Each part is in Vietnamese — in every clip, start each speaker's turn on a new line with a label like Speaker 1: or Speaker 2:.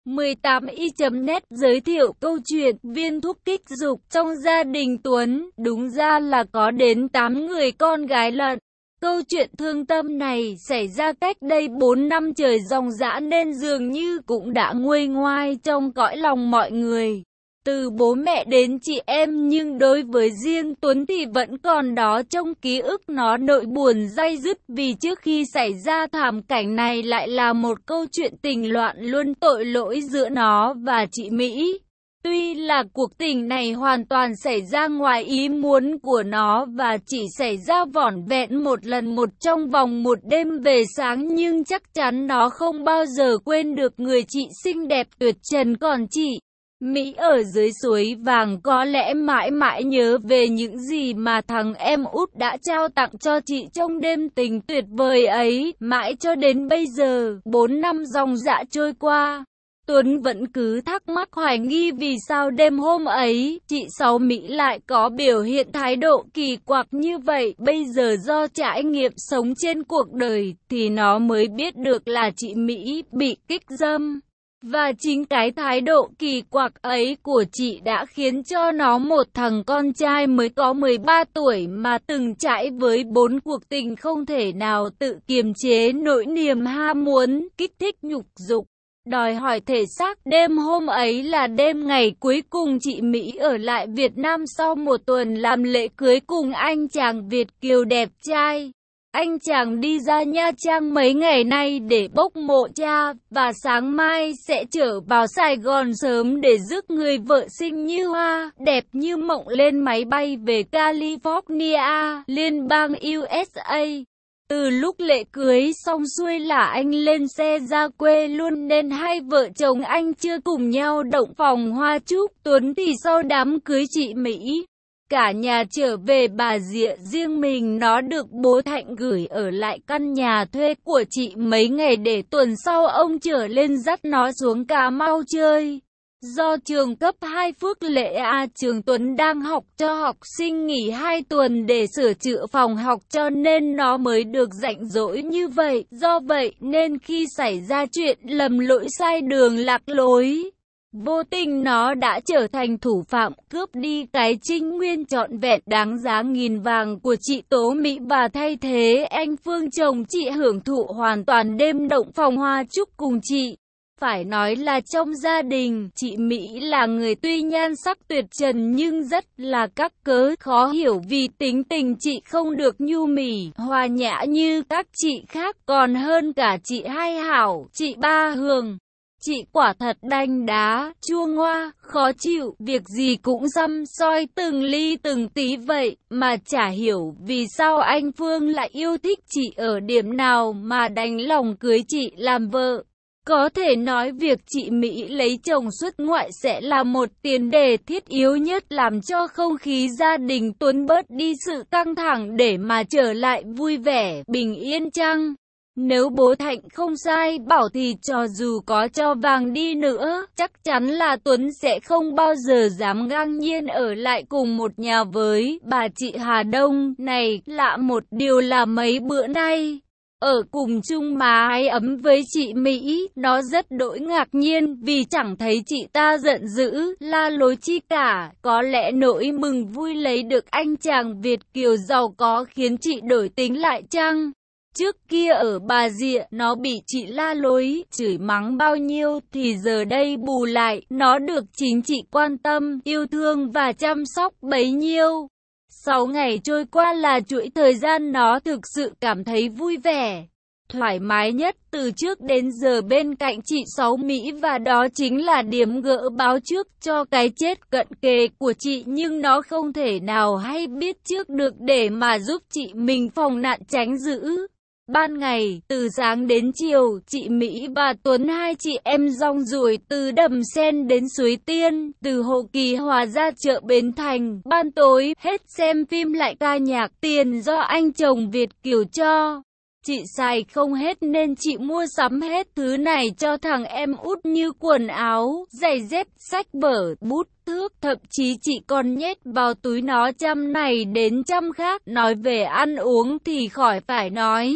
Speaker 1: 18i.net giới thiệu câu chuyện viên thuốc kích dục trong gia đình Tuấn. Đúng ra là có đến 8 người con gái lận. Câu chuyện thương tâm này xảy ra cách đây 4 năm trời ròng rã nên dường như cũng đã nguôi ngoai trong cõi lòng mọi người. Từ bố mẹ đến chị em, nhưng đối với riêng Tuấn thì vẫn còn đó trong ký ức nó nỗi buồn day dứt, vì trước khi xảy ra thảm cảnh này lại là một câu chuyện tình loạn luân tội lỗi giữa nó và chị Mỹ. Tuy là cuộc tình này hoàn toàn xảy ra ngoài ý muốn của nó và chỉ xảy ra vỏn vẹn một lần trong vòng một đêm về sáng, nhưng chắc chắn nó không bao giờ quên được người chị xinh đẹp tuyệt trần. Còn chị Mỹ ở dưới suối vàng có lẽ mãi mãi nhớ về những gì mà thằng em út đã trao tặng cho chị trong đêm tình tuyệt vời ấy. Mãi cho đến bây giờ, 4 năm ròng rã trôi qua, Tuấn vẫn cứ thắc mắc hoài nghi vì sao đêm hôm ấy, chị Sáu Mỹ lại có biểu hiện thái độ kỳ quặc như vậy. Bây giờ do trải nghiệm sống trên cuộc đời thì nó mới biết được là chị Mỹ bị kích dâm. Và chính cái thái độ kỳ quặc ấy của chị đã khiến cho nó, một thằng con trai mới có 13 tuổi mà từng trải với 4 cuộc tình, không thể nào tự kiềm chế nỗi niềm ham muốn, kích thích nhục dục, đòi hỏi thể xác. Đêm hôm ấy là đêm ngày cuối cùng chị Mỹ ở lại Việt Nam sau một tuần làm lễ cưới cùng anh chàng Việt kiều đẹp trai. Anh chàng đi ra Nha Trang mấy ngày nay để bốc mộ cha, và sáng mai sẽ trở vào Sài Gòn sớm để rước người vợ xinh như hoa, đẹp như mộng lên máy bay về California, liên bang USA. Từ lúc lễ cưới xong xuôi là anh lên xe ra quê luôn, nên hai vợ chồng anh chưa cùng nhau động phòng hoa chúc. Tuấn thì sau đám cưới chị Mỹ, cả nhà trở về Bà Rịa, riêng mình nó được bố Thạnh gửi ở lại căn nhà thuê của chị mấy ngày để tuần sau ông trở lên dắt nó xuống Cà Mau chơi. Do trường cấp 2 Phước Lễ trường Tuấn đang học cho học sinh nghỉ 2 tuần để sửa chữa phòng học, cho nên nó mới được rảnh rỗi như vậy. Do vậy nên khi xảy ra chuyện lầm lỗi sai đường lạc lối, vô tình nó đã trở thành thủ phạm, cướp đi cái trinh nguyên trọn vẹn đáng giá nghìn vàng của chị Tố Mỹ, và thay thế anh Phương chồng chị hưởng thụ hoàn toàn đêm động phòng hoa chúc cùng chị. Phải nói là trong gia đình, chị Mỹ là người tuy nhan sắc tuyệt trần nhưng rất là các cớ, khó hiểu vì tính tình chị không được nhu mì, hòa nhã như các chị khác, còn hơn cả chị Hai Hảo, chị Ba Hường. Chị quả thật đanh đá, chua ngoa, khó chịu, việc gì cũng săm soi từng ly từng tí vậy, mà chả hiểu vì sao anh Phương lại yêu thích chị ở điểm nào mà đánh lòng cưới chị làm vợ. Có thể nói việc chị Mỹ lấy chồng xuất ngoại sẽ là một tiền đề thiết yếu nhất làm cho không khí gia đình Tuấn bớt đi sự căng thẳng để mà trở lại vui vẻ, bình yên chăng? Nếu bố Thạnh không sai bảo thì cho dù có cho vàng đi nữa, chắc chắn là Tuấn sẽ không bao giờ dám ngang nhiên ở lại cùng một nhà với bà chị Hà Đông này. Lạ một điều là mấy bữa nay, ở cùng chung mái ấm với chị Mỹ, nó rất đỗi ngạc nhiên vì chẳng thấy chị ta giận dữ, la lối chi cả. Có lẽ nỗi mừng vui lấy được anh chàng Việt kiều giàu có khiến chị đổi tính lại chăng? Trước kia ở Bà Rịa, nó bị chị la lối, chửi mắng bao nhiêu thì giờ đây bù lại, nó được chính chị quan tâm, yêu thương và chăm sóc bấy nhiêu. 6 ngày trôi qua là chuỗi thời gian nó thực sự cảm thấy vui vẻ, thoải mái nhất từ trước đến giờ bên cạnh chị Sáu Mỹ, và đó chính là điểm gỡ báo trước cho cái chết cận kề của chị, nhưng nó không thể nào hay biết trước được để mà giúp chị mình phòng nạn tránh dữ. Ban ngày, từ sáng đến chiều, chị Mỹ và Tuấn hai chị em rong ruổi từ Đầm Sen đến Suối Tiên, từ Hồ Kỳ Hòa ra chợ Bến Thành. Ban tối, hết xem phim lại ca nhạc, tiền do anh chồng Việt kiều cho. Chị xài không hết nên chị mua sắm hết thứ này cho thằng em út như quần áo, giày dép, sách vở, bút, thước. Thậm chí chị còn nhét vào túi nó trăm này đến trăm khác. Nói về ăn uống thì khỏi phải nói.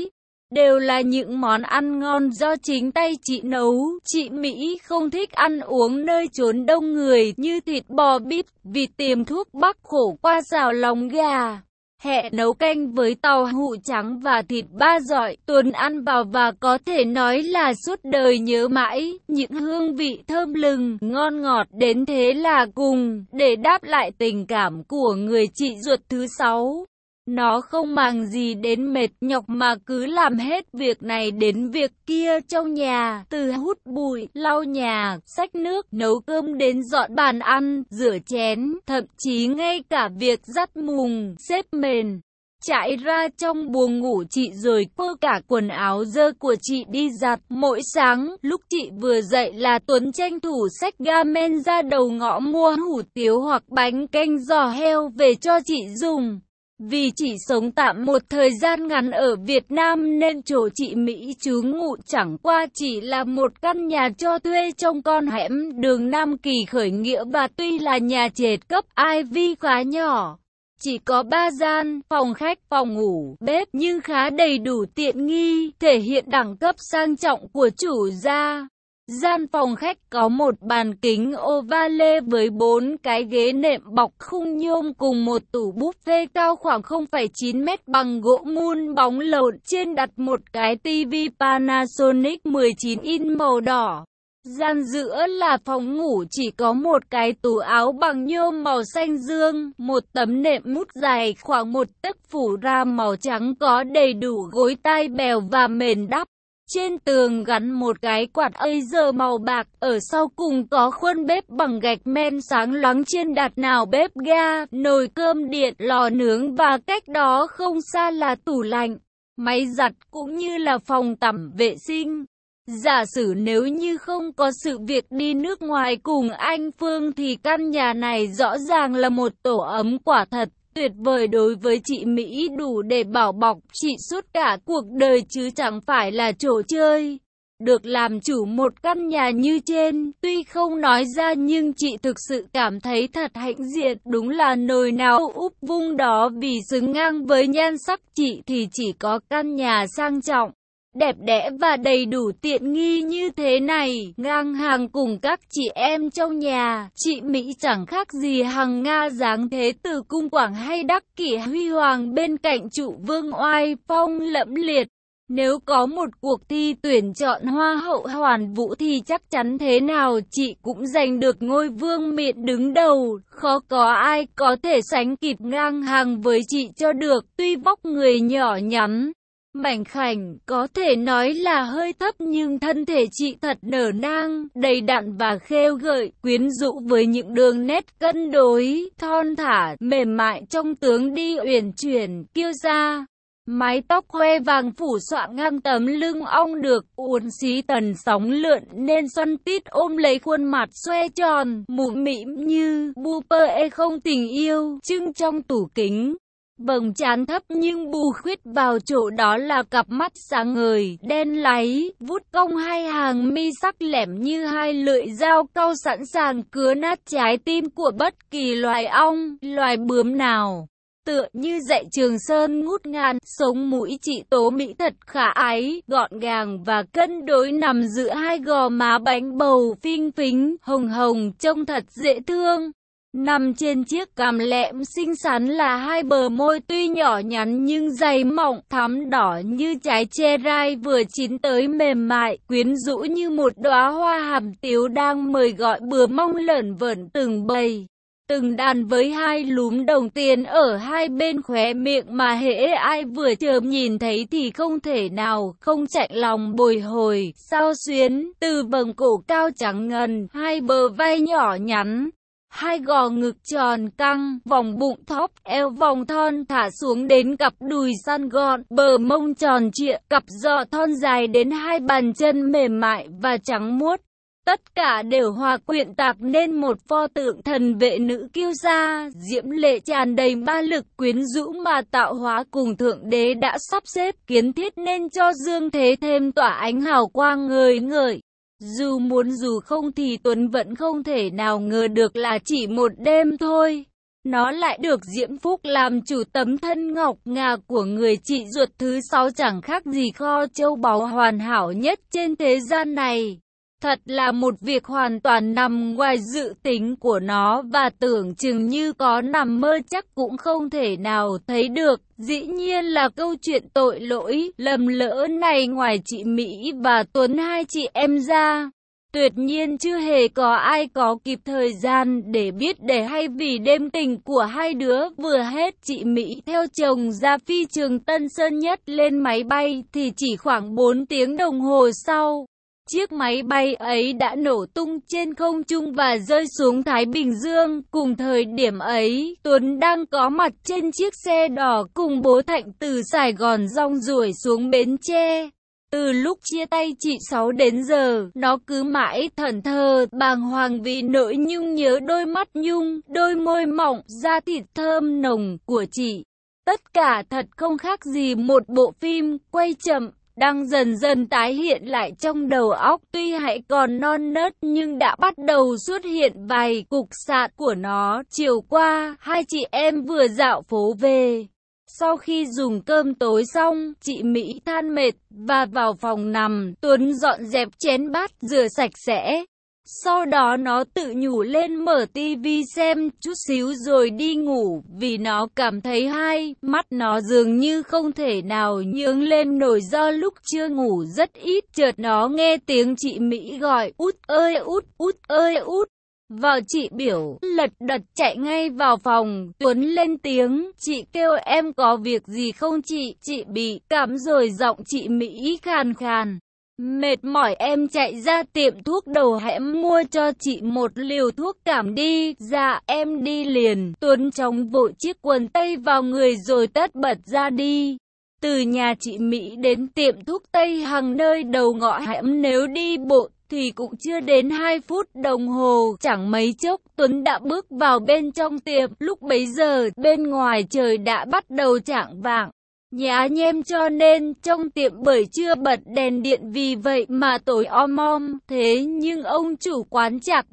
Speaker 1: đều là những món ăn ngon do chính tay chị nấu. Chị Mỹ không thích ăn uống nơi chốn đông người như thịt bò bít, vịt tiềm thuốc bắc khổ qua xào lòng gà. Hẹ nấu canh với tàu hũ trắng và thịt ba dọi, Tuấn ăn vào và có thể nói là suốt đời nhớ mãi, những hương vị thơm lừng, ngon ngọt đến thế là cùng, để đáp lại tình cảm của người chị ruột thứ 6. Nó không màng gì đến mệt nhọc mà cứ làm hết việc này đến việc kia trong nhà, từ hút bụi, lau nhà, xách nước, nấu cơm đến dọn bàn ăn, rửa chén, thậm chí ngay cả việc dắt mùng, xếp mền. Chạy ra trong buồng ngủ chị rồi cô cả quần áo dơ của chị đi giặt. Mỗi sáng, lúc chị vừa dậy là Tuấn tranh thủ xách gamen ra đầu ngõ mua hủ tiếu hoặc bánh canh giò heo về cho chị dùng. Vì chỉ sống tạm một thời gian ngắn ở Việt Nam nên chỗ chị Mỹ trú ngụ chẳng qua chỉ là một căn nhà cho thuê trong con hẻm đường Nam Kỳ khởi nghĩa, và tuy là nhà trệt cấp Ivy khá nhỏ, chỉ có 3 gian, phòng khách, phòng ngủ, bếp nhưng khá đầy đủ tiện nghi, thể hiện đẳng cấp sang trọng của chủ gia. Gian phòng khách có một bàn kính ovale với 4 cái ghế nệm bọc khung nhôm cùng một tủ buffet cao khoảng 0,9 mét bằng gỗ mun bóng lộn, trên đặt một cái tivi Panasonic 19 inch màu đỏ. Gian giữa là phòng ngủ chỉ có một cái tủ áo bằng nhôm màu xanh dương, một tấm nệm mút dài khoảng 1 tấc phủ ra màu trắng có đầy đủ gối tai bèo và mền đắp. Trên tường gắn một cái quạt laser màu bạc, ở sau cùng có khuôn bếp bằng gạch men sáng loáng, trên đặt nào bếp ga, nồi cơm điện, lò nướng và cách đó không xa là tủ lạnh, máy giặt cũng như là phòng tắm vệ sinh. Giả sử nếu như không có sự việc đi nước ngoài cùng anh Phương thì căn nhà này rõ ràng là một tổ ấm quả thật tuyệt vời đối với chị Mỹ, đủ để bảo bọc chị suốt cả cuộc đời chứ chẳng phải là trò chơi. Được làm chủ một căn nhà như trên, tuy không nói ra nhưng chị thực sự cảm thấy thật hãnh diện, đúng là nồi nào úp vung đó, vì xứng ngang với nhan sắc chị thì chỉ có căn nhà sang trọng, đẹp đẽ và đầy đủ tiện nghi như thế này, ngang hàng cùng các chị em trong nhà. Chị Mỹ chẳng khác gì hằng Nga dáng thế tử cung quảng hay đắc kỷ huy hoàng bên cạnh trụ vương oai phong lẫm liệt. Nếu có một cuộc thi tuyển chọn hoa hậu hoàn vũ thì chắc chắn thế nào chị cũng giành được ngôi vương miện đứng đầu, khó có ai có thể sánh kịp ngang hàng với chị cho được. Tuy vóc người nhỏ nhắn, mảnh khảnh, có thể nói là hơi thấp, nhưng thân thể chị thật nở nang, đầy đặn và khêu gợi, quyến rũ với những đường nét cân đối, thon thả, mềm mại trong tướng đi uyển chuyển, kiêu sa. Mái tóc hoe vàng phủ xõa ngang tấm lưng ong được uốn xí tần sóng lượn nên xoăn tít ôm lấy khuôn mặt xoe tròn, mũm mĩm như Buper e không tình yêu, trưng trong tủ kính. Vầng trán thấp nhưng bù khuyết vào chỗ đó là cặp mắt sáng ngời, đen láy, vút cong hai hàng mi sắc lẻm như hai lưỡi dao cau sẵn sàng cứa nát trái tim của bất kỳ loài ong, loài bướm nào. Tựa như dãy Trường Sơn ngút ngàn, sống mũi chị Tố Mỹ thật khả ái, gọn gàng và cân đối nằm giữa hai gò má bánh bầu phinh phính, hồng hồng trông thật dễ thương. Nằm trên chiếc cằm lẹm xinh xắn là hai bờ môi tuy nhỏ nhắn nhưng dày mọng, thắm đỏ như trái chè rai vừa chín tới, mềm mại, quyến rũ như một đóa hoa hàm tiếu đang mời gọi bừa mong lởn vởn từng bầy. Từng đàn với hai lúm đồng tiền ở hai bên khóe miệng mà hễ ai vừa chợm nhìn thấy thì không thể nào không chạnh lòng bồi hồi, xao xuyến, từ vầng cổ cao trắng ngần, hai bờ vai nhỏ nhắn, hai gò ngực tròn căng, vòng bụng thóp, eo vòng thon thả xuống đến cặp đùi săn gọn, bờ mông tròn trịa, cặp giò thon dài đến hai bàn chân mềm mại và trắng muốt. Tất cả đều hòa quyện tạc nên một pho tượng thần vệ nữ kiêu sa, diễm lệ tràn đầy ma lực quyến rũ mà tạo hóa cùng Thượng Đế đã sắp xếp kiến thiết nên cho dương thế thêm tỏa ánh hào quang ngời ngời. Dù muốn dù không thì Tuấn vẫn không thể nào ngờ được là chỉ một đêm thôi, Nó lại được Diễm Phúc làm chủ tấm thân ngọc ngà của người chị ruột thứ 6, chẳng khác gì kho châu báu hoàn hảo nhất trên thế gian này. Thật là một việc hoàn toàn nằm ngoài dự tính của nó, và tưởng chừng như có nằm mơ chắc cũng không thể nào thấy được. Dĩ nhiên là câu chuyện tội lỗi, lầm lỡ này ngoài chị Mỹ và Tuấn, hai chị em ra, tuyệt nhiên chưa hề có ai có kịp thời gian để biết để hay, vì đêm tình của hai đứa vừa hết. Chị Mỹ theo chồng ra phi trường Tân Sơn Nhất lên máy bay thì chỉ khoảng 4 tiếng đồng hồ sau, chiếc máy bay ấy đã nổ tung trên không trung và rơi xuống Thái Bình Dương. Cùng thời điểm ấy, Tuấn đang có mặt trên chiếc xe đỏ cùng bố Thạnh từ Sài Gòn rong ruổi xuống Bến Tre. Từ lúc chia tay chị Sáu đến giờ, nó cứ mãi thẫn thờ, bàng hoàng vì nỗi nhung nhớ đôi mắt nhung, đôi môi mọng, da thịt thơm nồng của chị. Tất cả thật không khác gì một bộ phim quay chậm, đang dần dần tái hiện lại trong đầu óc. Tuy hãy còn non nớt nhưng đã bắt đầu xuất hiện vài cục sạn của nó. Chiều qua, hai chị em vừa dạo phố về. Sau khi dùng cơm tối xong, chị Mỹ than mệt và vào phòng nằm. Tuấn dọn dẹp chén bát, rửa sạch sẽ. Sau đó nó tự nhủ lên mở tivi xem chút xíu rồi đi ngủ, vì nó cảm thấy hai mắt nó dường như không thể nào nhướng lên nổi do lúc chưa ngủ rất ít. Chợt nó nghe tiếng chị Mỹ gọi, út ơi út, út ơi út. Vào chị biểu lật đật chạy ngay vào phòng. Tuấn lên tiếng, chị kêu em có việc gì không chị? Chị bị cảm rồi, giọng chị Mỹ khàn khàn. Mệt mỏi em chạy ra tiệm thuốc đầu hẻm mua cho chị một liều thuốc cảm đi. Dạ em đi liền. Tuấn chóng vội chiếc quần tây vào người rồi tất bật ra đi. Từ nhà chị Mỹ đến tiệm thuốc Tây Hằng nơi đầu ngõ hẻm nếu đi bộ thì cũng chưa đến 2 phút đồng hồ. Chẳng mấy chốc Tuấn đã bước vào bên trong tiệm. Lúc bấy giờ bên ngoài trời đã bắt đầu chạng vạng nhá nhem, cho nên trong tiệm bởi chưa bật đèn điện, vì vậy mà tối om om. Thế nhưng ông chủ quán chạc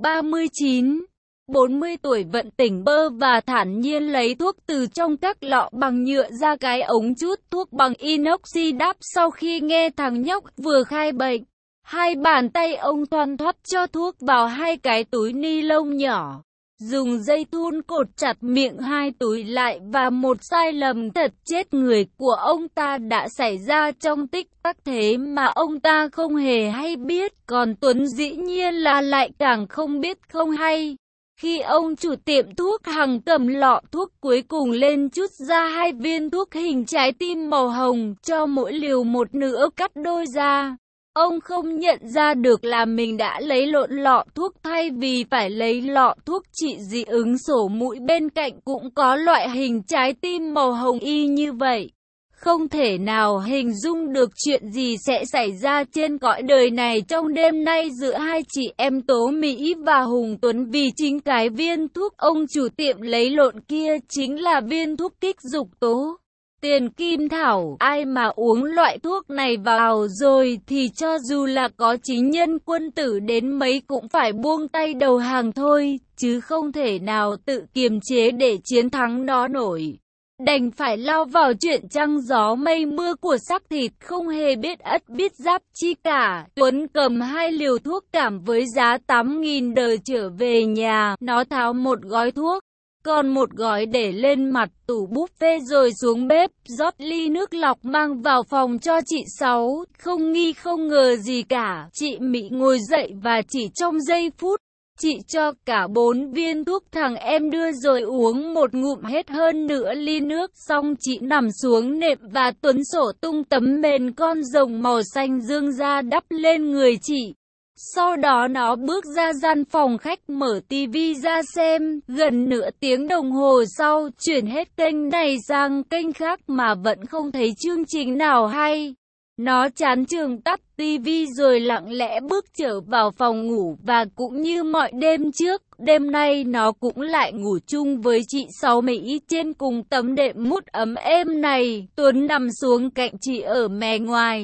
Speaker 1: 39-40 tuổi vẫn tỉnh bơ và thản nhiên lấy thuốc từ trong các lọ bằng nhựa ra cái ống chút thuốc bằng inox đắp. Sau khi nghe thằng nhóc vừa khai bệnh, hai bàn tay ông thoăn thoắt cho thuốc vào hai cái túi ni lông nhỏ, dùng dây thun cột chặt miệng hai túi lại, và một sai lầm thật chết người của ông ta đã xảy ra trong tích tắc, thế mà ông ta không hề hay biết, còn Tuấn dĩ nhiên là lại càng không biết không hay. Khi ông chủ tiệm thuốc Hằng cầm lọ thuốc cuối cùng lên, chút ra 2 viên thuốc hình trái tim màu hồng, cho mỗi liều một nửa cắt đôi ra. Ông không nhận ra được là mình đã lấy lộn lọ thuốc, thay vì phải lấy lọ thuốc trị dị ứng sổ mũi bên cạnh cũng có loại hình trái tim màu hồng y như vậy. Không thể nào hình dung được chuyện gì sẽ xảy ra trên cõi đời này trong đêm nay giữa hai chị em Tố Mỹ và Hùng Tuấn, vì chính cái viên thuốc ông chủ tiệm lấy lộn kia chính là viên thuốc kích dục tố tiền kim thảo. Ai mà uống loại thuốc này vào rồi thì cho dù là có chính nhân quân tử đến mấy cũng phải buông tay đầu hàng thôi, chứ không thể nào tự kiềm chế để chiến thắng nó nổi. Đành phải lao vào chuyện trăng gió mây mưa của xác thịt, không hề biết ất biết giáp chi cả. Tuấn cầm 2 liều thuốc cảm với giá 8.000 đờ trở về nhà. Nó tháo một gói thuốc, còn một gói để lên mặt tủ buffet, rồi xuống bếp rót ly nước lọc mang vào phòng cho chị Sáu. Không nghi không ngờ gì cả, chị Mỹ ngồi dậy và chỉ trong giây phút, chị cho cả 4 viên thuốc thằng em đưa rồi uống một ngụm hết hơn nửa ly nước. Xong chị nằm xuống nệm và Tuấn sổ tung tấm mền con rồng màu xanh dương ra đắp lên người chị. Sau đó nó bước ra gian phòng khách, mở tivi ra xem. Gần nửa tiếng đồng hồ sau, chuyển hết kênh này sang kênh khác mà vẫn không thấy chương trình nào hay. Nó chán chường tắt tivi rồi lặng lẽ bước trở vào phòng ngủ, và cũng như mọi đêm trước, đêm nay nó cũng lại ngủ chung với chị Sáu Mỹ trên cùng tấm đệm mút ấm êm này. Tuấn nằm xuống cạnh chị ở mé ngoài,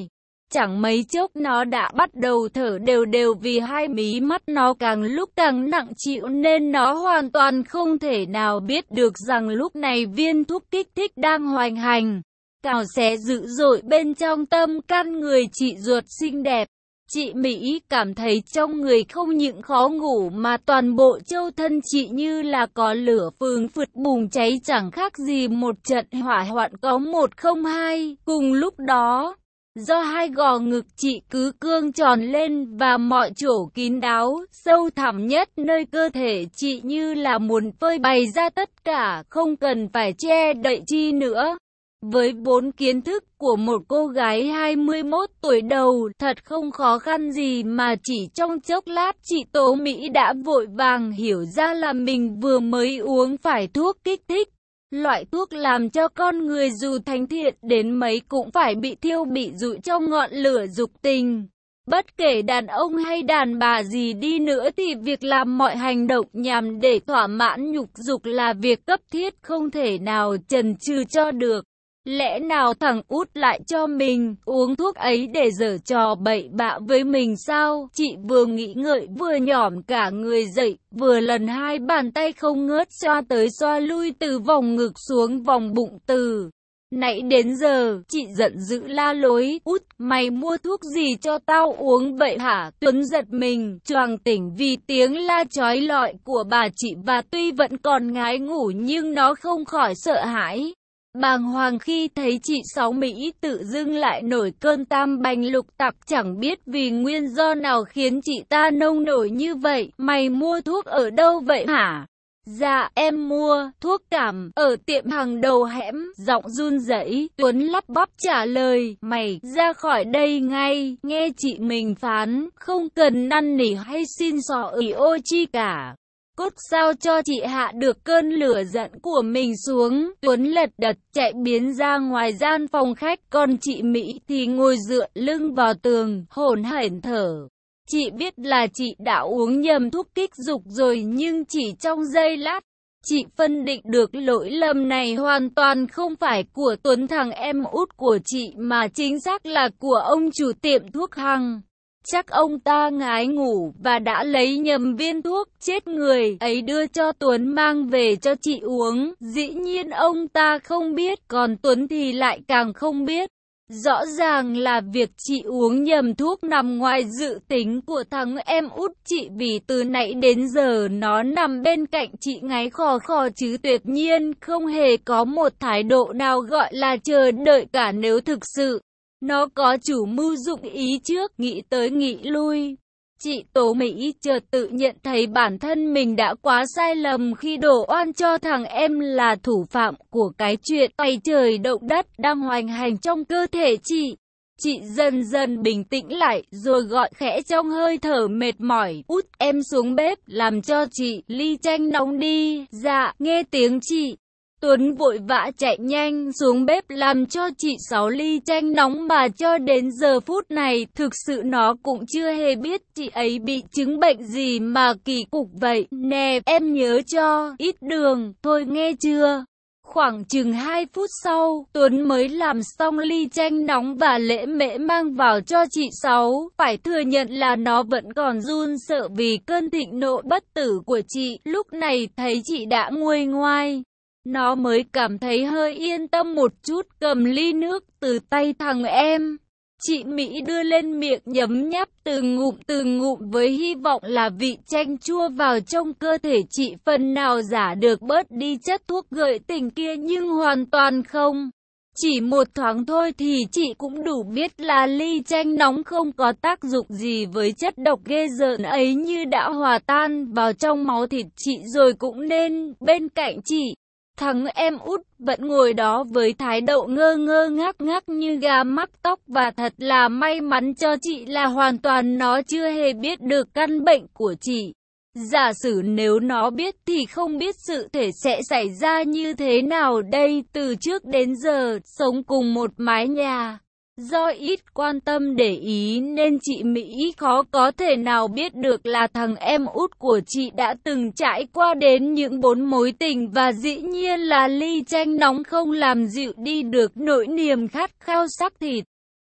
Speaker 1: Chẳng mấy chốc nó đã bắt đầu thở đều đều vì hai mí mắt nó càng lúc càng nặng chịu nên nó hoàn toàn không thể nào biết được rằng lúc này viên thuốc kích thích đang hoành hành, cào xé dữ dội bên trong tâm can người chị ruột xinh đẹp. Chị Mỹ cảm thấy trong người không những khó ngủ mà toàn bộ châu thân chị như là có lửa phừng phực bùng cháy chẳng khác gì một trận hỏa hoạn có 102. Cùng lúc đó, do hai gò ngực chị cứ cương tròn lên và mọi chỗ kín đáo, sâu thẳm nhất nơi cơ thể chị như là muốn phơi bày ra tất cả, không cần phải che đậy chi nữa. Với 4 kiến thức của một cô gái 21 tuổi đầu, thật không khó khăn gì mà chỉ trong chốc lát chị Tố Mỹ đã vội vàng hiểu ra là mình vừa mới uống phải thuốc kích thích. Loại thuốc làm cho con người dù thánh thiện đến mấy cũng phải bị thiêu bị rụi trong ngọn lửa dục tình. Bất kể đàn ông hay đàn bà gì đi nữa thì việc làm mọi hành động nhằm để thỏa mãn nhục dục là việc cấp thiết không thể nào chần chừ cho được. Lẽ nào thằng út lại cho mình uống thuốc ấy để giở trò bậy bạ với mình sao? Chị vừa nghĩ ngợi vừa nhỏm cả người dậy, vừa lần hai bàn tay không ngớt xoa tới xoa lui từ vòng ngực xuống vòng bụng từ nãy đến giờ. Chị giận dữ la lối: "Út, mày mua thuốc gì cho tao uống vậy hả?" Tuấn giật mình, choàng tỉnh vì tiếng la chói lọi của bà chị và tuy vẫn còn ngái ngủ nhưng nó không khỏi sợ hãi. Bàng hoàng khi thấy chị Sáu Mỹ tự dưng lại nổi cơn tam bành lục tặc, chẳng biết vì nguyên do nào khiến chị ta nông nổi như vậy. "Mày mua thuốc ở đâu vậy hả?" "Dạ em mua thuốc cảm ở tiệm hàng đầu hẻm." Giọng run rẩy, Tuấn lắp bắp trả lời: "Mày ra khỏi đây ngay." Nghe chị mình phán, không cần năn nỉ hay xin xỏ ỉ ôi chi cả. Cốt sao cho chị hạ được cơn lửa giận của mình xuống. Tuấn lật đật chạy biến ra ngoài gian phòng khách, còn chị Mỹ thì ngồi dựa lưng vào tường, hổn hển thở. Chị biết là chị đã uống nhầm thuốc kích dục rồi nhưng chỉ trong giây lát, chị phân định được lỗi lầm này hoàn toàn không phải của Tuấn thằng em út của chị mà chính xác là của ông chủ tiệm thuốc Hằng. Chắc ông ta ngái ngủ và đã lấy nhầm viên thuốc chết người ấy đưa cho Tuấn mang về cho chị uống. Dĩ nhiên ông ta không biết, còn Tuấn thì lại càng không biết. Rõ ràng là việc chị uống nhầm thuốc nằm ngoài dự tính của thằng em út chị, vì từ nãy đến giờ nó nằm bên cạnh chị ngáy khò khò chứ tuyệt nhiên không hề có một thái độ nào gọi là chờ đợi cả. Nếu thực sự nó có chủ mưu dụng ý trước, nghĩ tới nghĩ lui, chị Tố Mỹ chợt tự nhận thấy bản thân mình đã quá sai lầm khi đổ oan cho thằng em là thủ phạm của cái chuyện tay trời động đất đang hoành hành trong cơ thể chị. Chị dần dần bình tĩnh lại rồi gọi khẽ trong hơi thở mệt mỏi: "Út, em xuống bếp làm cho chị ly chanh nóng đi." "Dạ." Nghe tiếng chị, Tuấn vội vã chạy nhanh xuống bếp làm cho chị 6 ly chanh nóng mà cho đến giờ phút này thực sự nó cũng chưa hề biết chị ấy bị chứng bệnh gì mà kỳ cục vậy. "Nè, em nhớ cho ít đường thôi nghe chưa?" Khoảng chừng 2 phút sau, Tuấn mới làm xong ly chanh nóng và lễ mễ mang vào cho chị Sáu. Phải thừa nhận là nó vẫn còn run sợ vì cơn thịnh nộ bất tử của chị. Lúc này thấy chị đã nguôi ngoai, nó mới cảm thấy hơi yên tâm một chút, cầm ly nước từ tay thằng em. Chị Mỹ đưa lên miệng nhấm nháp từng ngụm với hy vọng là vị chanh chua vào trong cơ thể chị phần nào giả được bớt đi chất thuốc gợi tình kia, nhưng hoàn toàn không. Chỉ một thoáng thôi thì chị cũng đủ biết là ly chanh nóng không có tác dụng gì với chất độc ghê rợn ấy, như đã hòa tan vào trong máu thịt chị rồi cũng nên. Bên cạnh chị, thằng em út vẫn ngồi đó với thái độ ngơ ngơ ngác ngác như gà mắc tóc, và thật là may mắn cho chị là hoàn toàn nó chưa hề biết được căn bệnh của chị. Giả sử nếu nó biết thì không biết sự thể sẽ xảy ra như thế nào đây. Từ trước đến giờ, sống cùng một mái nhà, do ít quan tâm để ý nên chị Mỹ khó có thể nào biết được là thằng em út của chị đã từng trải qua đến những 4 mối tình, và dĩ nhiên là ly chanh nóng không làm dịu đi được nỗi niềm khát khao xác thịt.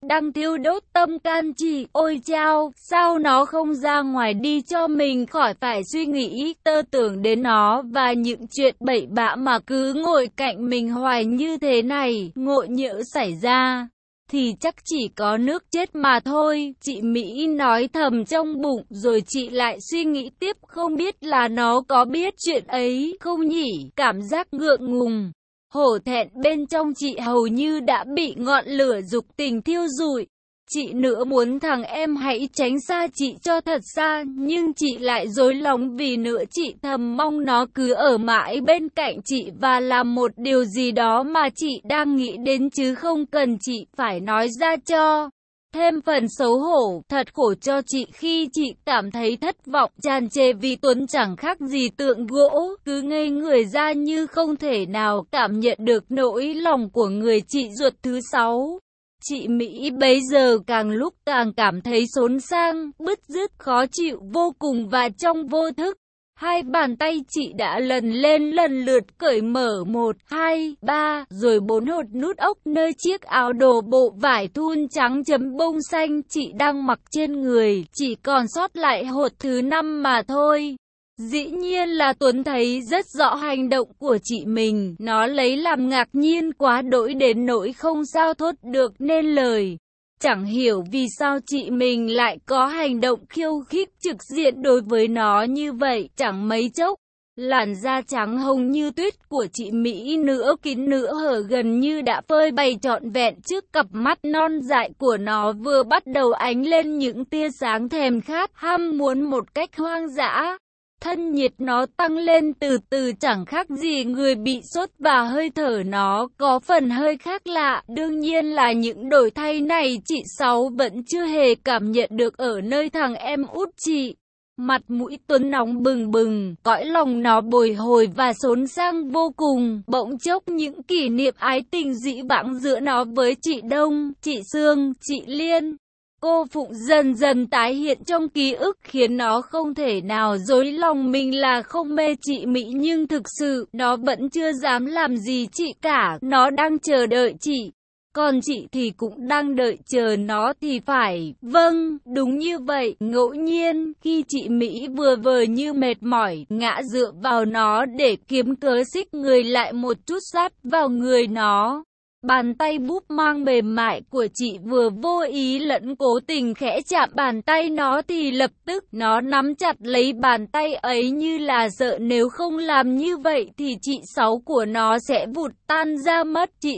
Speaker 1: đang thiêu đốt tâm can chị. Ôi chao, sao nó không ra ngoài đi cho mình khỏi phải suy nghĩ tơ tưởng đến nó và những chuyện bậy bạ mà cứ ngồi cạnh mình hoài như thế này. Ngộ nhỡ xảy ra thì chắc chỉ có nước chết mà thôi, chị Mỹ nói thầm trong bụng, rồi chị lại suy nghĩ tiếp, không biết là nó có biết chuyện ấy không nhỉ. Cảm giác ngượng ngùng, hổ thẹn bên trong chị hầu như đã bị ngọn lửa dục tình thiêu rụi. Chị nữa muốn thằng em hãy tránh xa chị cho thật xa, nhưng chị lại rối lòng vì nữa chị thầm mong nó cứ ở mãi bên cạnh chị và làm một điều gì đó mà chị đang nghĩ đến chứ không cần chị phải nói ra cho. Thêm phần xấu hổ, thật khổ cho chị khi chị cảm thấy thất vọng tràn trề vì Tuấn chẳng khác gì tượng gỗ, cứ ngây người ra như không thể nào cảm nhận được nỗi lòng của người chị ruột thứ 6. Chị Mỹ bấy giờ càng lúc càng cảm thấy xốn sang, bứt rứt, khó chịu vô cùng và trong vô thức, hai bàn tay chị đã lần lên lần lượt cởi mở 1, 2, 3, rồi 4 hột nút ốc nơi chiếc áo đồ bộ vải thun trắng chấm bông xanh chị đang mặc trên người, chỉ còn sót lại hột thứ 5 mà thôi. Dĩ nhiên là Tuấn thấy rất rõ hành động của chị mình, nó lấy làm ngạc nhiên quá đỗi đến nỗi không sao thốt được nên lời. Chẳng hiểu vì sao chị mình lại có hành động khiêu khích trực diện đối với nó như vậy. Chẳng mấy chốc, làn da trắng hồng như tuyết của chị Mỹ nửa kín nửa hở gần như đã phơi bày trọn vẹn trước cặp mắt non dại của nó, vừa bắt đầu ánh lên những tia sáng thèm khát ham muốn một cách hoang dã. Thân nhiệt nó tăng lên từ từ chẳng khác gì người bị sốt và hơi thở nó có phần hơi khác lạ. Đương nhiên là những đổi thay này chị Sáu vẫn chưa hề cảm nhận được ở nơi thằng em út chị. Mặt mũi Tuấn nóng bừng bừng, cõi lòng nó bồi hồi và xốn sang vô cùng. Bỗng chốc những kỷ niệm ái tình dĩ vãng giữa nó với chị Đông, chị Sương, chị Liên, cô Phụng dần dần tái hiện trong ký ức khiến nó không thể nào dối lòng mình là không mê chị Mỹ, nhưng thực sự nó vẫn chưa dám làm gì chị cả. Nó đang chờ đợi chị, còn chị thì cũng đang đợi chờ nó thì phải. Vâng, đúng như vậy. Ngẫu nhiên, khi chị Mỹ vừa vời như mệt mỏi, ngã dựa vào nó để kiếm cớ xích người lại một chút sát vào người nó. Bàn tay búp mang mềm mại của chị vừa vô ý lẫn cố tình khẽ chạm bàn tay nó thì lập tức nó nắm chặt lấy bàn tay ấy như là sợ nếu không làm như vậy thì chị Sáu của nó sẽ vụt tan ra mất. Chị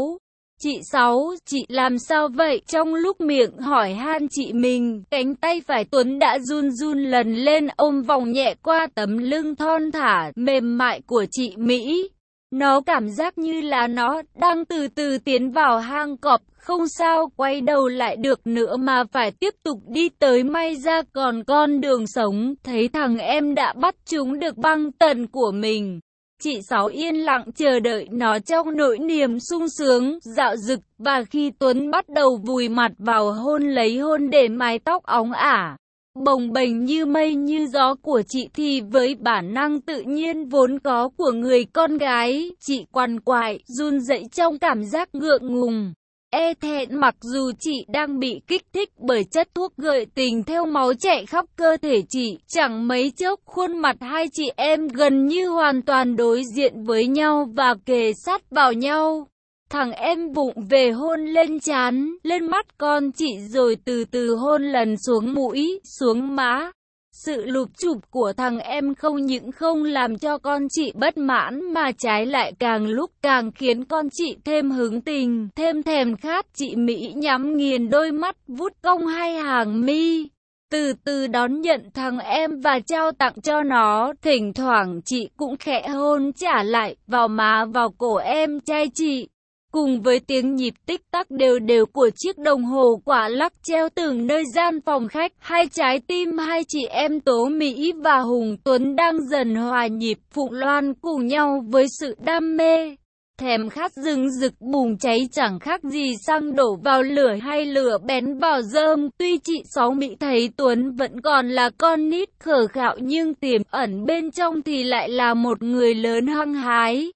Speaker 1: Sáu, chị làm sao vậy? Trong lúc miệng hỏi han chị mình, cánh tay phải Tuấn đã run run lần lên ôm vòng nhẹ qua tấm lưng thon thả, mềm mại của chị Mỹ. Nó cảm giác như là nó đang từ từ tiến vào hang cọp, không sao quay đầu lại được nữa mà phải tiếp tục đi tới, may ra còn con đường sống. Thấy thằng em đã bắt chúng được băng tần của mình, chị Sáu yên lặng chờ đợi nó trong nỗi niềm sung sướng, dạo dực, và khi Tuấn bắt đầu vùi mặt vào hôn lấy hôn để mái tóc óng ả, bồng bềnh như mây như gió của chị thì với bản năng tự nhiên vốn có của người con gái, chị quằn quại, run rẩy trong cảm giác ngượng ngùng, e thẹn, mặc dù chị đang bị kích thích bởi chất thuốc gợi tình theo máu chạy khắp cơ thể chị. Chẳng mấy chốc khuôn mặt hai chị em gần như hoàn toàn đối diện với nhau và kề sát vào nhau. Thằng em vụng về hôn lên trán, lên mắt con chị rồi từ từ hôn lần xuống mũi, xuống má. Sự lụp chụp của thằng em không những không làm cho con chị bất mãn mà trái lại càng lúc càng khiến con chị thêm hứng tình, thêm thèm khát. Chị Mỹ nhắm nghiền đôi mắt, vút cong hai hàng mi, từ từ đón nhận thằng em và trao tặng cho nó. Thỉnh thoảng chị cũng khẽ hôn trả lại vào má vào cổ em trai chị. Cùng với tiếng nhịp tích tắc đều đều của chiếc đồng hồ quả lắc treo từng nơi gian phòng khách, hai trái tim hai chị em Tố Mỹ và Hùng Tuấn đang dần hòa nhịp. Phụng Loan cùng nhau với sự đam mê, thèm khát rừng rực bùng cháy chẳng khác gì xăng đổ vào lửa hay lửa bén vào rơm. Tuy chị Sáu Mỹ thấy Tuấn vẫn còn là con nít khờ khạo nhưng tiềm ẩn bên trong thì lại là một người lớn hăng hái.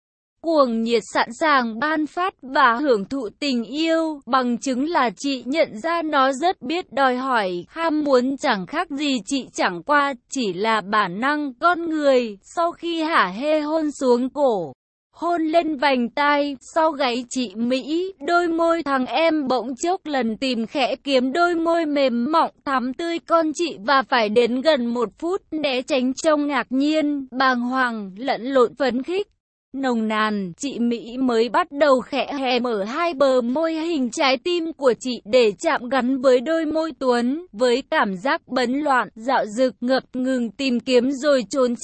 Speaker 1: cuồng nhiệt sẵn sàng ban phát và hưởng thụ tình yêu, bằng chứng là chị nhận ra nó rất biết đòi hỏi, ham muốn chẳng khác gì chị, chẳng qua chỉ là bản năng con người. Sau khi hả hê hôn xuống cổ, hôn lên vành tai, sau gáy chị Mỹ, đôi môi thằng em bỗng chốc lần tìm khẽ kiếm đôi môi mềm mọng thắm tươi con chị và phải đến gần 1 phút né tránh trong ngạc nhiên, bàng hoàng, lẫn lộn phấn khích. Nồng nàn, chị Mỹ mới bắt đầu khẽ hé mở hai bờ môi hình trái tim của chị để chạm gắn với đôi môi Tuấn, với cảm giác bấn loạn, dạo dực, ngập ngừng tìm kiếm rồi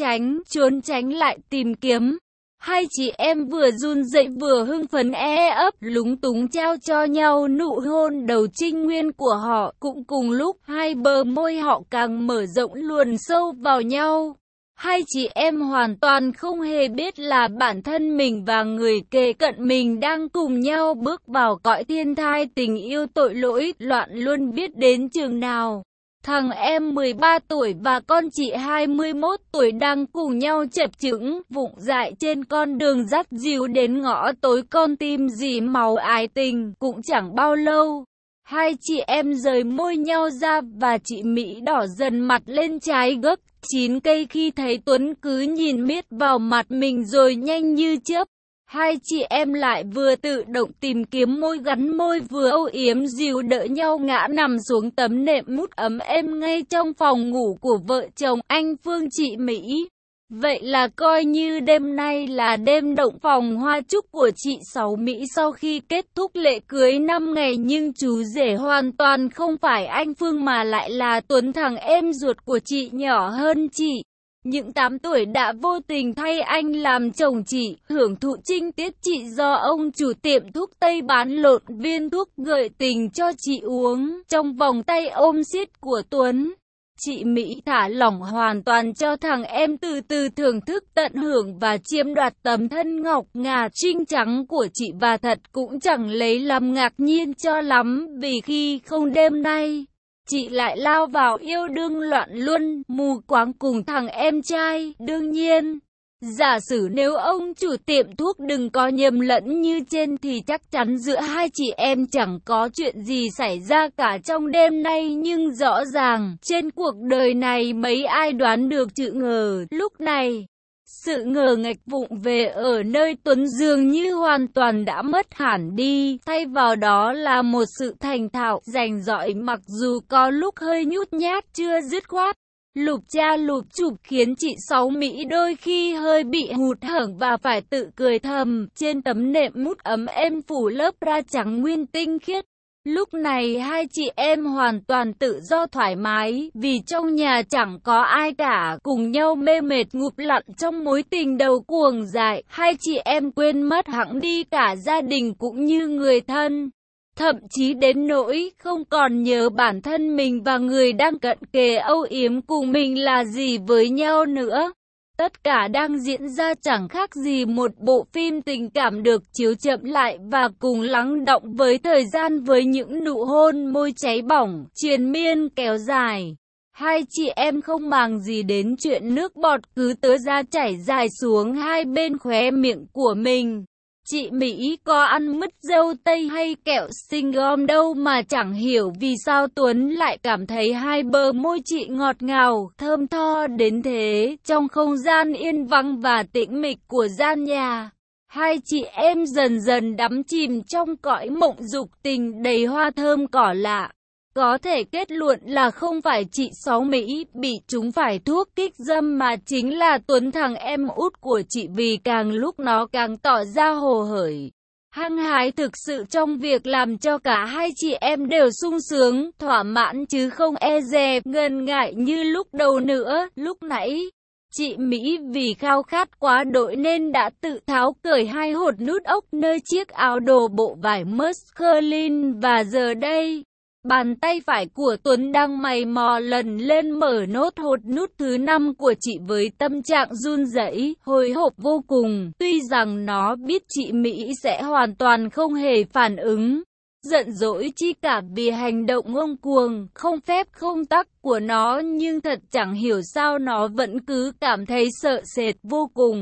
Speaker 1: trốn tránh lại tìm kiếm. Hai chị em vừa run rẩy vừa hưng phấn ấp, lúng túng trao cho nhau nụ hôn đầu trinh nguyên của họ, cũng cùng lúc hai bờ môi họ càng mở rộng luồn sâu vào nhau. Hai chị em hoàn toàn không hề biết là bản thân mình và người kề cận mình đang cùng nhau bước vào cõi thiên thai tình yêu tội lỗi, loạn luôn biết đến chừng nào. Thằng em 13 tuổi và con chị 21 tuổi đang cùng nhau chập chững, vụng dại trên con đường dắt dìu đến ngõ tối con tim dì máu ái tình. Cũng chẳng bao lâu, hai chị em rời môi nhau ra và chị Mỹ đỏ dần mặt lên trái gấc 9 cây khi thấy Tuấn cứ nhìn miết vào mặt mình rồi nhanh như chớp. Hai chị em lại vừa tự động tìm kiếm môi gắn môi vừa âu yếm dìu đỡ nhau ngã nằm xuống tấm nệm mút ấm êm ngay trong phòng ngủ của vợ chồng anh Phương chị Mỹ. Vậy là coi như đêm nay là đêm động phòng hoa chúc của chị Sáu Mỹ sau khi kết thúc lễ cưới 5 ngày, nhưng chú rể hoàn toàn không phải anh Phương mà lại là Tuấn, thằng em ruột của chị nhỏ hơn chị. Những 8 tuổi đã vô tình thay anh làm chồng chị, hưởng thụ trinh tiết chị do ông chủ tiệm thuốc Tây bán lộn viên thuốc gợi tình cho chị uống, trong vòng tay ôm siết của Tuấn. Chị Mỹ thả lỏng hoàn toàn cho thằng em từ từ thưởng thức tận hưởng và chiếm đoạt tấm thân ngọc ngà trinh trắng của chị, và thật cũng chẳng lấy làm ngạc nhiên cho lắm vì khi không đêm nay, chị lại lao vào yêu đương loạn luân, mù quáng cùng thằng em trai. Đương nhiên, giả sử nếu ông chủ tiệm thuốc đừng có nhầm lẫn như trên thì chắc chắn giữa hai chị em chẳng có chuyện gì xảy ra cả trong đêm nay, nhưng rõ ràng, trên cuộc đời này mấy ai đoán được chữ ngờ. Lúc này, sự ngờ nghệch vụng về ở nơi Tuấn dường như hoàn toàn đã mất hẳn đi, thay vào đó là một sự thành thạo, rành rõi, mặc dù có lúc hơi nhút nhát chưa dứt khoát. Lụp cha lụp chụp khiến chị Sáu Mỹ đôi khi hơi bị hụt hẫng và phải tự cười thầm. Trên tấm nệm mút ấm êm phủ lớp da trắng nguyên tinh khiết, lúc này hai chị em hoàn toàn tự do thoải mái, vì trong nhà chẳng có ai cả, cùng nhau mê mệt ngụp lặn trong mối tình đầu cuồng dại. Hai chị em quên mất hẳn đi cả gia đình cũng như người thân, thậm chí đến nỗi không còn nhớ bản thân mình và người đang cận kề âu yếm cùng mình là gì với nhau nữa. Tất cả đang diễn ra chẳng khác gì một bộ phim tình cảm được chiếu chậm lại và cùng lắng đọng với thời gian, với những nụ hôn môi cháy bỏng, triền miên kéo dài. Hai chị em không màng gì đến chuyện nước bọt cứ tứa ra chảy dài xuống hai bên khóe miệng của mình. Chị Mỹ có ăn mứt dâu tây hay kẹo sinh gom đâu mà chẳng hiểu vì sao Tuấn lại cảm thấy hai bờ môi chị ngọt ngào, thơm tho đến thế. Trong không gian yên vắng và tĩnh mịch của gian nhà, hai chị em dần dần đắm chìm trong cõi mộng dục tình đầy hoa thơm cỏ lạ. Có thể kết luận là không phải chị Sáu Mỹ bị trúng phải thuốc kích dâm mà chính là Tuấn, thằng em út của chị, vì càng lúc nó càng tỏ ra hồ hởi, hăng hái thực sự trong việc làm cho cả hai chị em đều sung sướng, thỏa mãn chứ không e dè, ngần ngại như lúc đầu nữa. Lúc nãy, chị Mỹ vì khao khát quá độ nên đã tự tháo cởi hai hột nút ốc nơi chiếc áo đồ bộ vải muslin, và giờ đây, bàn tay phải của Tuấn đang mày mò lần lên mở nốt hột nút thứ 5 của chị với tâm trạng run rẩy, hồi hộp vô cùng. Tuy rằng nó biết chị Mỹ sẽ hoàn toàn không hề phản ứng, giận dỗi chi cả vì hành động ngông cuồng, không phép không tắc của nó, nhưng thật chẳng hiểu sao nó vẫn cứ cảm thấy sợ sệt vô cùng.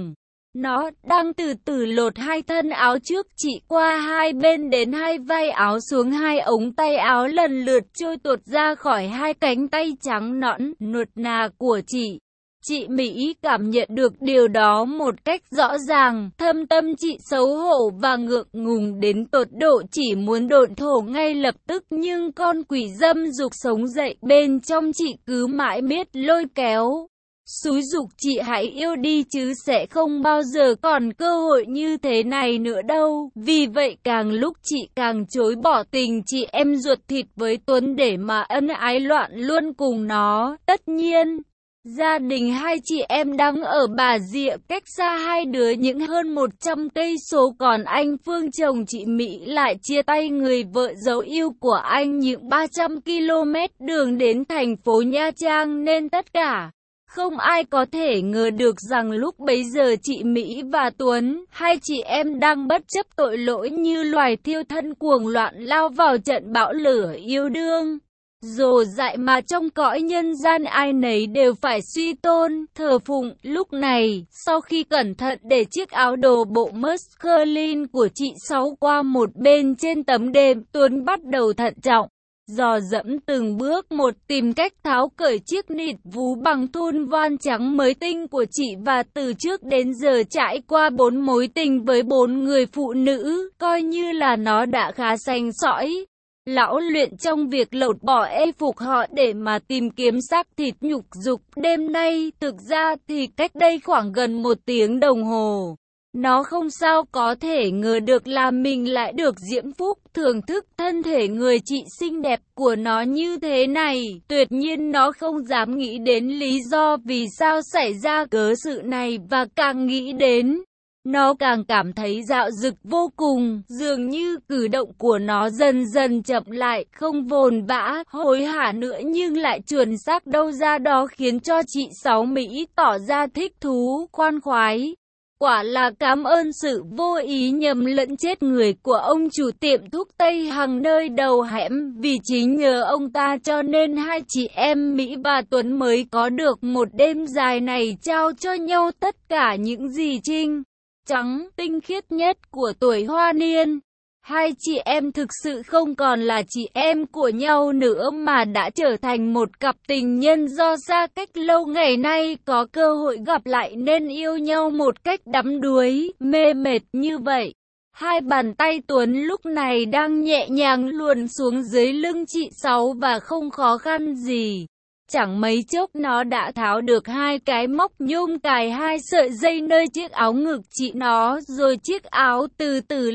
Speaker 1: Nó đang từ từ lột hai thân áo trước chị qua hai bên đến hai vai áo xuống hai ống tay áo lần lượt trôi tuột ra khỏi hai cánh tay trắng nõn, nuột nà của chị. Chị Mỹ cảm nhận được điều đó một cách rõ ràng, thâm tâm chị xấu hổ và ngượng ngùng đến tột độ chỉ muốn độn thổ ngay lập tức, nhưng con quỷ dâm dục sống dậy bên trong chị cứ mãi miết lôi kéo. Xúi giục chị hãy yêu đi chứ sẽ không bao giờ còn cơ hội như thế này nữa đâu. Vì vậy càng lúc chị càng chối bỏ tình chị em ruột thịt với Tuấn để mà ân ái loạn luôn cùng nó. Tất nhiên, gia đình hai chị em đang ở Bà Rịa cách xa hai đứa những hơn 100 cây số, còn anh Phương chồng chị Mỹ lại chia tay người vợ dấu yêu của anh những 300 km đường đến thành phố Nha Trang, nên tất cả không ai có thể ngờ được rằng lúc bấy giờ chị Mỹ và Tuấn, hai chị em đang bất chấp tội lỗi như loài thiêu thân cuồng loạn lao vào trận bão lửa yêu đương. Dồ dại mà trong cõi nhân gian ai nấy đều phải suy tôn, thờ phụng. Lúc này, sau khi cẩn thận để chiếc áo đồ bộ Musclin của chị Sáu qua một bên trên tấm đệm, Tuấn bắt đầu thận trọng, dò dẫm từng bước một tìm cách tháo cởi chiếc nịt vú bằng thun voan trắng mới tinh của chị, và từ trước đến giờ trải qua 4 mối tình với 4 người phụ nữ, coi như là nó đã khá sành sỏi. Lão luyện trong việc lột bỏ y phục họ để mà tìm kiếm xác thịt nhục dục. Đêm nay, thực ra thì cách đây khoảng gần 1 tiếng đồng hồ, nó không sao có thể ngờ được là mình lại được diễm phúc thưởng thức thân thể người chị xinh đẹp của nó như thế này. Tuyệt nhiên nó không dám nghĩ đến lý do vì sao xảy ra cớ sự này, và càng nghĩ đến, nó càng cảm thấy dạo dực vô cùng, dường như cử động của nó dần dần chậm lại, không vồn vã, hối hả nữa nhưng lại chuẩn xác đâu ra đó, khiến cho chị Sáu Mỹ tỏ ra thích thú, khoan khoái. Quả là cảm ơn sự vô ý nhầm lẫn chết người của ông chủ tiệm thuốc Tây Hằng nơi đầu hẻm, vì chính nhờ ông ta cho nên hai chị em Mỹ và Tuấn mới có được một đêm dài này, trao cho nhau tất cả những gì trinh trắng, tinh khiết nhất của tuổi hoa niên. Hai chị em thực sự không còn là chị em của nhau nữa mà đã trở thành một cặp tình nhân do xa cách lâu ngày nay có cơ hội gặp lại nên yêu nhau một cách đắm đuối, mê mệt như vậy. Hai bàn tay Tuấn lúc này đang nhẹ nhàng luồn xuống dưới lưng chị Sáu và không khó khăn gì. Chẳng mấy chốc nó đã tháo được hai cái móc nhôm cài hai sợi dây nơi chiếc áo ngực chị nó, rồi chiếc áo từ từ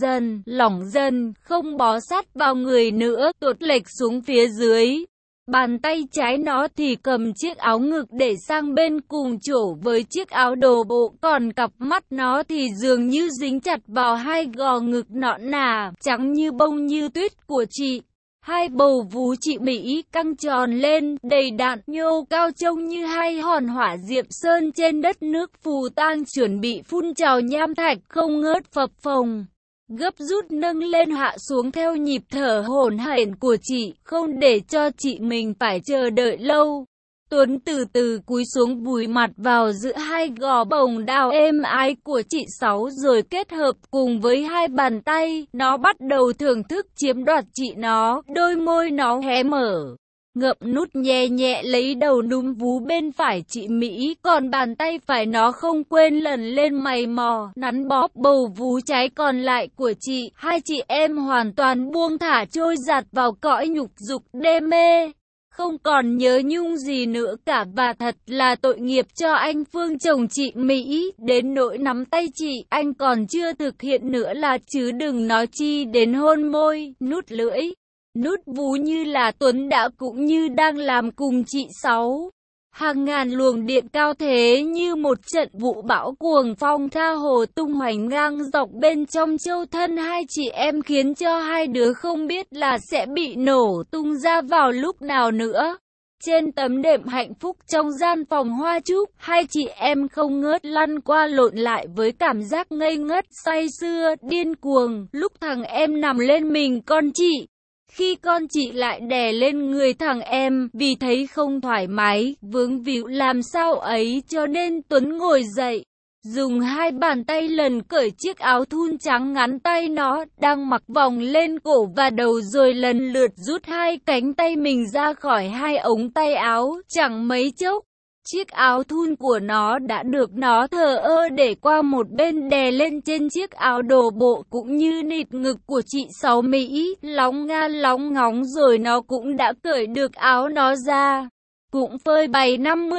Speaker 1: lỏng dần, không bó sát vào người nữa, tuột lệch xuống phía dưới. Bàn tay trái nó thì cầm chiếc áo ngực để sang bên cùng chỗ với chiếc áo đồ bộ, còn cặp mắt nó thì dường như dính chặt vào hai gò ngực nõn nà, trắng như bông như tuyết của chị. Hai bầu vú chị Mỹ căng tròn lên, đầy đặn, nhô cao trông như hai hòn hỏa diệm sơn trên đất nước phù tang chuẩn bị phun trào nham thạch không ngớt phập phồng. Gấp rút nâng lên hạ xuống theo nhịp thở hổn hển của chị, không để cho chị mình phải chờ đợi lâu. Tuấn từ từ cúi xuống vùi mặt vào giữa hai gò bồng đào êm ái của chị Sáu, rồi kết hợp cùng với hai bàn tay, nó bắt đầu thưởng thức chiếm đoạt chị nó. Đôi môi nó hé mở, ngậm nút nhẹ nhẹ lấy đầu núm vú bên phải chị Mỹ, còn bàn tay phải nó không quên lần lên mày mò, nắn bóp bầu vú trái còn lại của chị. Hai chị em hoàn toàn buông thả trôi dạt vào cõi nhục dục đê mê, không còn nhớ nhung gì nữa cả, và thật là tội nghiệp cho anh Phương chồng chị Mỹ, đến nỗi nắm tay chị, anh còn chưa thực hiện nữa là chứ đừng nói chi đến hôn môi, nút lưỡi, nút vú như là Tuấn đã cũng như đang làm cùng chị Sáu. Hàng ngàn luồng điện cao thế như một trận vũ bão cuồng phong tha hồ tung hoành ngang dọc bên trong châu thân hai chị em, khiến cho hai đứa không biết là sẽ bị nổ tung ra vào lúc nào nữa. Trên tấm đệm hạnh phúc trong gian phòng hoa trúc, hai chị em không ngớt lăn qua lộn lại với cảm giác ngây ngất, say sưa, điên cuồng. Lúc thằng em nằm lên mình con chị, khi con chị lại đè lên người thằng em, vì thấy không thoải mái, vướng víu làm sao ấy cho nên Tuấn ngồi dậy, dùng hai bàn tay lần cởi chiếc áo thun trắng ngắn tay nó đang mặc vòng lên cổ và đầu, rồi lần lượt rút hai cánh tay mình ra khỏi hai ống tay áo. Chẳng mấy chốc, chiếc áo thun của nó đã được nó thờ ơ để qua một bên, đè lên trên chiếc áo đồ bộ cũng như nịt ngực của chị Sáu Mỹ, lóng nga lóng ngóng, rồi nó cũng đã cởi được áo nó ra. Cũng phơi bày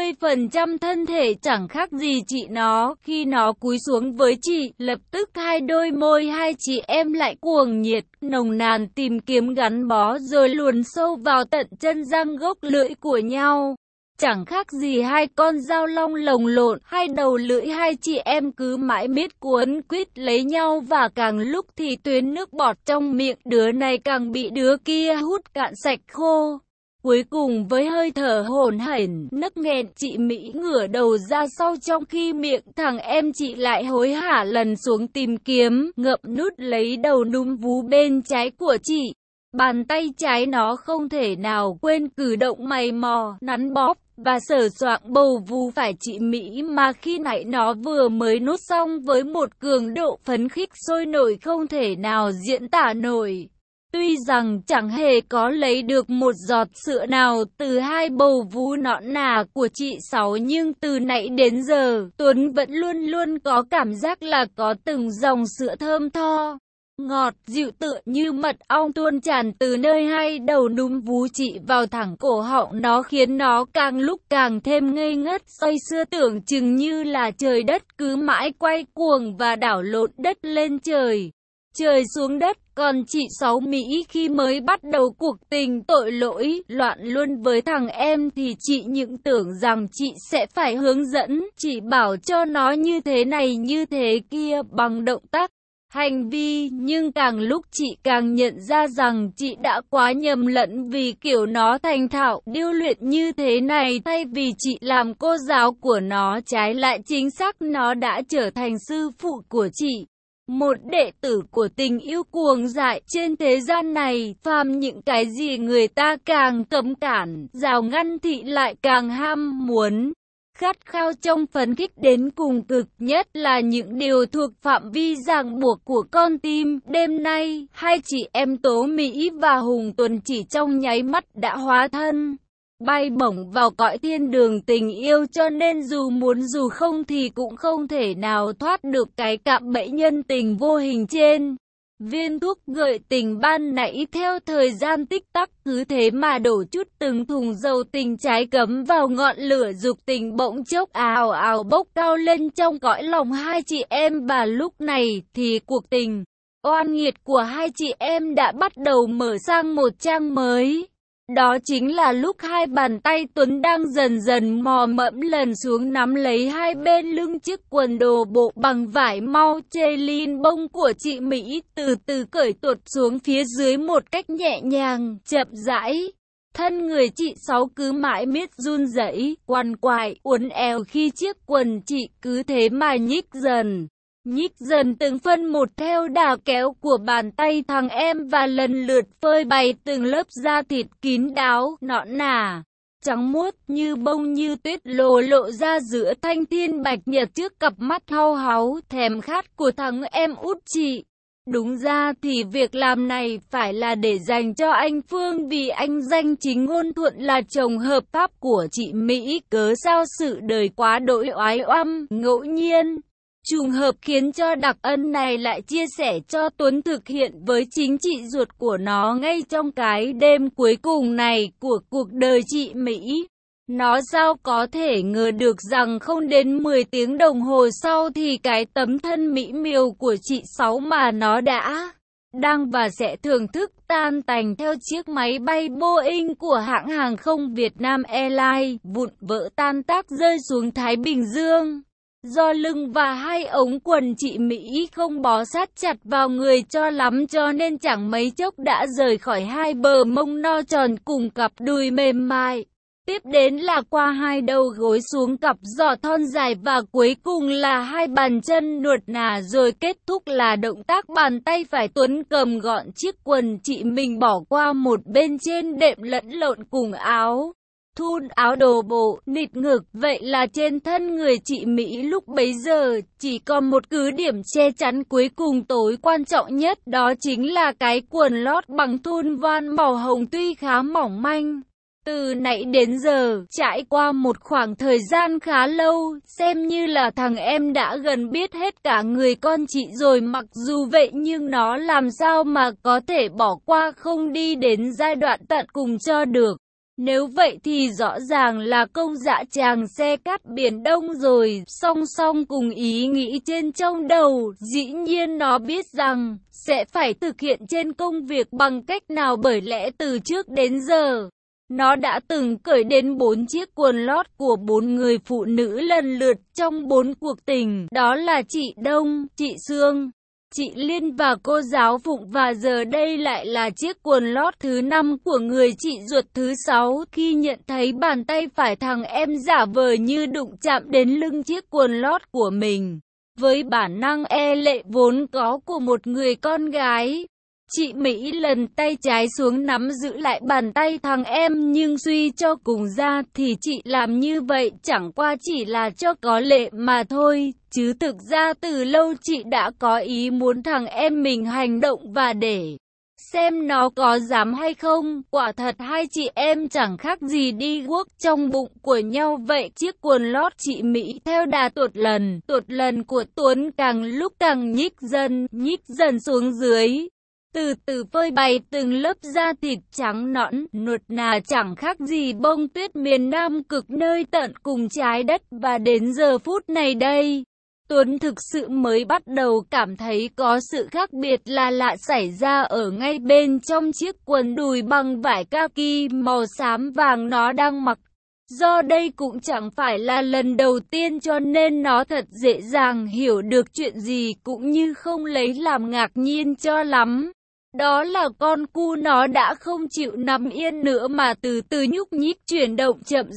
Speaker 1: 50% thân thể, chẳng khác gì chị nó. Khi nó cúi xuống với chị, lập tức hai đôi môi hai chị em lại cuồng nhiệt, nồng nàn tìm kiếm gắn bó, rồi luồn sâu vào tận chân răng gốc lưỡi của nhau. Chẳng khác gì hai con dao long lồng lộn, hai đầu lưỡi hai chị em cứ mãi miết cuốn quýt lấy nhau, và càng lúc thì tuyến nước bọt trong miệng đứa này càng bị đứa kia hút cạn sạch khô. Cuối cùng với hơi thở hổn hển, nấc nghẹn, chị Mỹ ngửa đầu ra sau, trong khi miệng thằng em chị lại hối hả lần xuống tìm kiếm, ngậm nút lấy đầu núm vú bên trái của chị. Bàn tay trái nó không thể nào quên cử động mày mò, nắn bóp và sờ soạng bầu vú phải chị Mỹ, mà khi nãy nó vừa mới nuốt xong với một cường độ phấn khích sôi nổi không thể nào diễn tả nổi. Tuy rằng chẳng hề có lấy được một giọt sữa nào từ hai bầu vú nõn nà của chị Sáu, nhưng từ nãy đến giờ, Tuấn vẫn luôn luôn có cảm giác là có từng dòng sữa thơm tho, ngọt dịu tựa như mật ong tuôn tràn từ nơi hai đầu núm vú chị vào thẳng cổ họng nó, khiến nó càng lúc càng thêm ngây ngất, say sưa, tưởng chừng như là trời đất cứ mãi quay cuồng và đảo lộn, đất lên trời, trời xuống đất. Còn chị Sáu Mỹ khi mới bắt đầu cuộc tình tội lỗi, loạn luôn với thằng em thì chị những tưởng rằng chị sẽ phải hướng dẫn, chỉ bảo cho nó như thế này như thế kia bằng động tác, hành vi, nhưng càng lúc chị càng nhận ra rằng chị đã quá nhầm lẫn, vì kiểu nó thành thạo, điêu luyện như thế này, thay vì chị làm cô giáo của nó, trái lại chính xác nó đã trở thành sư phụ của chị. Một đệ tử của tình yêu cuồng dại. Trên thế gian này, phàm những cái gì người ta càng cấm cản, rào ngăn thì lại càng ham muốn, khát khao trong phấn khích đến cùng cực, nhất là những điều thuộc phạm vi ràng buộc của con tim. Đêm nay, hai chị em Tố Mỹ và Hùng Tuấn chỉ trong nháy mắt đã hóa thân, bay bổng vào cõi thiên đường tình yêu, cho nên dù muốn dù không thì cũng không thể nào thoát được cái cạm bẫy nhân tình vô hình trên. Viên thuốc gợi tình ban nãy theo thời gian tích tắc cứ thế mà đổ chút từng thùng dầu tình trái cấm vào ngọn lửa dục tình, bỗng chốc ào ào bốc cao lên trong cõi lòng hai chị em, và lúc này thì cuộc tình oan nghiệt của hai chị em đã bắt đầu mở sang một trang mới. Đó chính là lúc hai bàn tay Tuấn đang dần dần mò mẫm lần xuống nắm lấy hai bên lưng chiếc quần đồ bộ bằng vải mau chê lin bông của chị Mỹ, từ từ cởi tuột xuống phía dưới một cách nhẹ nhàng, chậm rãi. Thân người chị Sáu cứ mãi miết run rẩy, quằn quại, uốn éo khi chiếc quần chị cứ thế mà nhích dần từng phân một theo đà kéo của bàn tay thằng em, và lần lượt phơi bày từng lớp da thịt kín đáo, nõn nà, trắng muốt như bông như tuyết, lộ ra giữa thanh thiên bạch nhật trước cặp mắt hau háu thèm khát của thằng em út chị. Đúng ra thì việc làm này phải là để dành cho anh Phương, vì anh danh chính ngôn thuận là chồng hợp pháp của chị Mỹ, cớ sao sự đời quá đỗi oái oăm, ngẫu nhiên trùng hợp khiến cho đặc ân này lại chia sẻ cho Tuấn thực hiện với chính chị ruột của nó ngay trong cái đêm cuối cùng này của cuộc đời chị Mỹ. Nó sao có thể ngờ được rằng không đến 10 tiếng đồng hồ sau thì cái tấm thân mỹ miều của chị Sáu mà nó đang và sẽ thưởng thức tan tành theo chiếc máy bay Boeing của hãng hàng không Việt Nam Airlines, vụn vỡ tan tác rơi xuống Thái Bình Dương. Do lưng và hai ống quần chị Mỹ không bó sát chặt vào người cho lắm, cho nên chẳng mấy chốc đã rời khỏi hai bờ mông no tròn cùng cặp đùi mềm mại. Tiếp đến là qua hai đầu gối xuống cặp giò thon dài, và cuối cùng là hai bàn chân nuột nà, rồi kết thúc là động tác bàn tay phải Tuấn cầm gọn chiếc quần chị mình bỏ qua một bên trên đệm lẫn lộn cùng áo thun áo đồ bộ, nịt ngực. Vậy là trên thân người chị Mỹ lúc bấy giờ chỉ còn một cứ điểm che chắn cuối cùng tối quan trọng nhất, đó chính là cái quần lót bằng thun voan màu hồng tuy khá mỏng manh. Từ nãy đến giờ, trải qua một khoảng thời gian khá lâu, xem như là thằng em đã gần biết hết cả người con chị rồi. Mặc dù vậy nhưng nó làm sao mà có thể bỏ qua không đi đến giai đoạn tận cùng cho được. Nếu vậy thì rõ ràng là công dã tràng xe cát Biển Đông rồi. Song song cùng ý nghĩ trên trong đầu, dĩ nhiên nó biết rằng sẽ phải thực hiện trên công việc bằng cách nào, bởi lẽ từ trước đến giờ nó đã từng cởi đến 4 chiếc quần lót của 4 người phụ nữ lần lượt trong 4 cuộc tình. Đó là chị Đông, chị Sương, chị Liên và cô giáo Phụng, và giờ đây lại là chiếc quần lót thứ 5 của người chị ruột thứ 6. Khi nhận thấy bàn tay phải thằng em giả vờ như đụng chạm đến lưng chiếc quần lót của mình, với bản năng e lệ vốn có của một người con gái, chị Mỹ lần tay trái xuống nắm giữ lại bàn tay thằng em, nhưng suy cho cùng ra thì chị làm như vậy chẳng qua chỉ là cho có lệ mà thôi, chứ thực ra từ lâu chị đã có ý muốn thằng em mình hành động và để xem nó có dám hay không. Quả thật hai chị em chẳng khác gì đi guốc trong bụng của nhau vậy. Chiếc quần lót chị Mỹ theo đà tuột lần của Tuấn càng lúc càng nhích dần xuống dưới, từ từ phơi bày từng lớp da thịt trắng nõn, nuột nà chẳng khác gì bông tuyết miền Nam Cực nơi tận cùng trái đất. Và đến giờ phút này đây, Tuấn thực sự mới bắt đầu cảm thấy có sự khác biệt là lạ xảy ra ở ngay bên trong chiếc quần đùi bằng vải kaki màu xám vàng nó đang mặc. Do đây cũng chẳng phải là lần đầu tiên cho nên nó thật dễ dàng hiểu được chuyện gì cũng như không lấy làm ngạc nhiên cho lắm. Đó là con cu nó đã không chịu nằm yên nữa mà từ từ nhúc nhích chuyển động chậm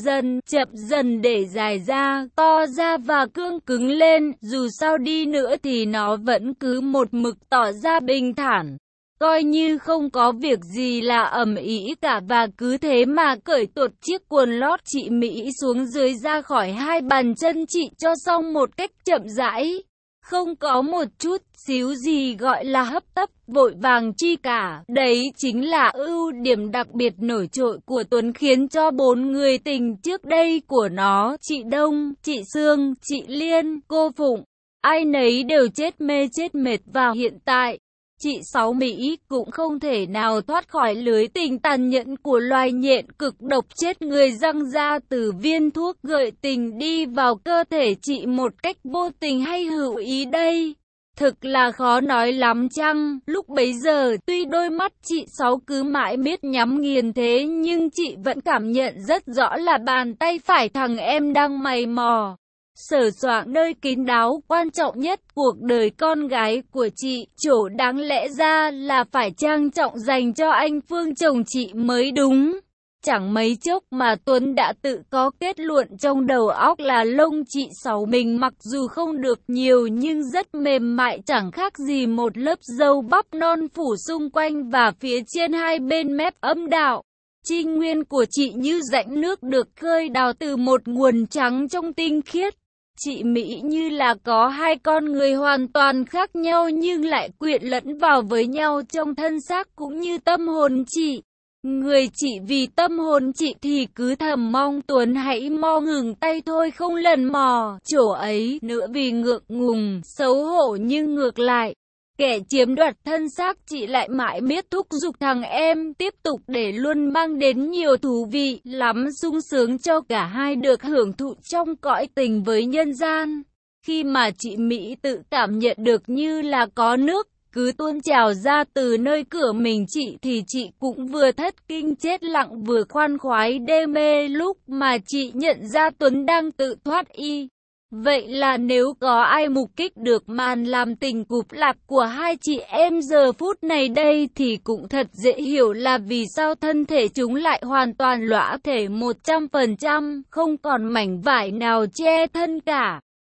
Speaker 1: dần để dài ra, to ra và cương cứng lên. Dù sao đi nữa thì nó vẫn cứ một mực tỏ ra bình thản, coi như không có việc gì là ầm ĩ cả, và cứ thế mà cởi tuột chiếc quần lót chị Mỹ xuống dưới ra khỏi hai bàn chân chị cho xong một cách chậm rãi. Không có một chút xíu gì gọi là hấp tấp, vội vàng chi cả. Đấy chính là ưu điểm đặc biệt nổi trội của Tuấn, khiến cho 4 người tình trước đây của nó, chị Đông, chị Sương, chị Liên, cô Phụng, ai nấy đều chết mê chết mệt, và hiện tại chị Sáu Mỹ cũng không thể nào thoát khỏi lưới tình tàn nhẫn của loài nhện cực độc chết người răng ra từ viên thuốc gợi tình đi vào cơ thể chị một cách vô tình hay hữu ý đây. Thực là khó nói lắm chăng. Lúc bấy giờ tuy đôi mắt chị Sáu cứ mãi miết nhắm nghiền thế nhưng chị vẫn cảm nhận rất rõ là bàn tay phải thằng em đang mày mò sờ soạng nơi kín đáo quan trọng nhất cuộc đời con gái của chị, chỗ đáng lẽ ra là phải trang trọng dành cho anh Phương chồng chị mới đúng. Chẳng mấy chốc mà Tuấn đã tự có kết luận trong đầu óc là lông chị Sáu mình mặc dù không được nhiều nhưng rất mềm mại, chẳng khác gì một lớp râu bắp non phủ xung quanh và phía trên hai bên mép âm đạo. Trinh nguyên của chị như rãnh nước được khơi đào từ một nguồn trắng trong tinh khiết. Chị Mỹ như là có hai con người hoàn toàn khác nhau nhưng lại quyện lẫn vào với nhau trong thân xác cũng như tâm hồn chị. Người chị vì tâm hồn chị thì cứ thầm mong Tuấn hãy mo ngừng tay thôi, không lần mò chỗ ấy nữa vì ngượng ngùng, xấu hổ, nhưng ngược lại, kẻ chiếm đoạt thân xác chị lại mãi miết thúc giục thằng em tiếp tục để luôn mang đến nhiều thú vị lắm, sung sướng cho cả hai được hưởng thụ trong cõi tình với nhân gian. Khi mà chị Mỹ tự cảm nhận được như là có nước cứ tuôn trào ra từ nơi cửa mình chị thì chị cũng vừa thất kinh chết lặng vừa khoan khoái đê mê. Lúc mà chị nhận ra Tuấn đang tự thoát y. Vậy là nếu có ai mục kích được màn làm tình cụp lạc của hai chị em giờ phút này đây thì cũng thật dễ hiểu là vì sao thân thể chúng lại hoàn toàn lõa thể 100%, không còn mảnh vải nào che thân cả.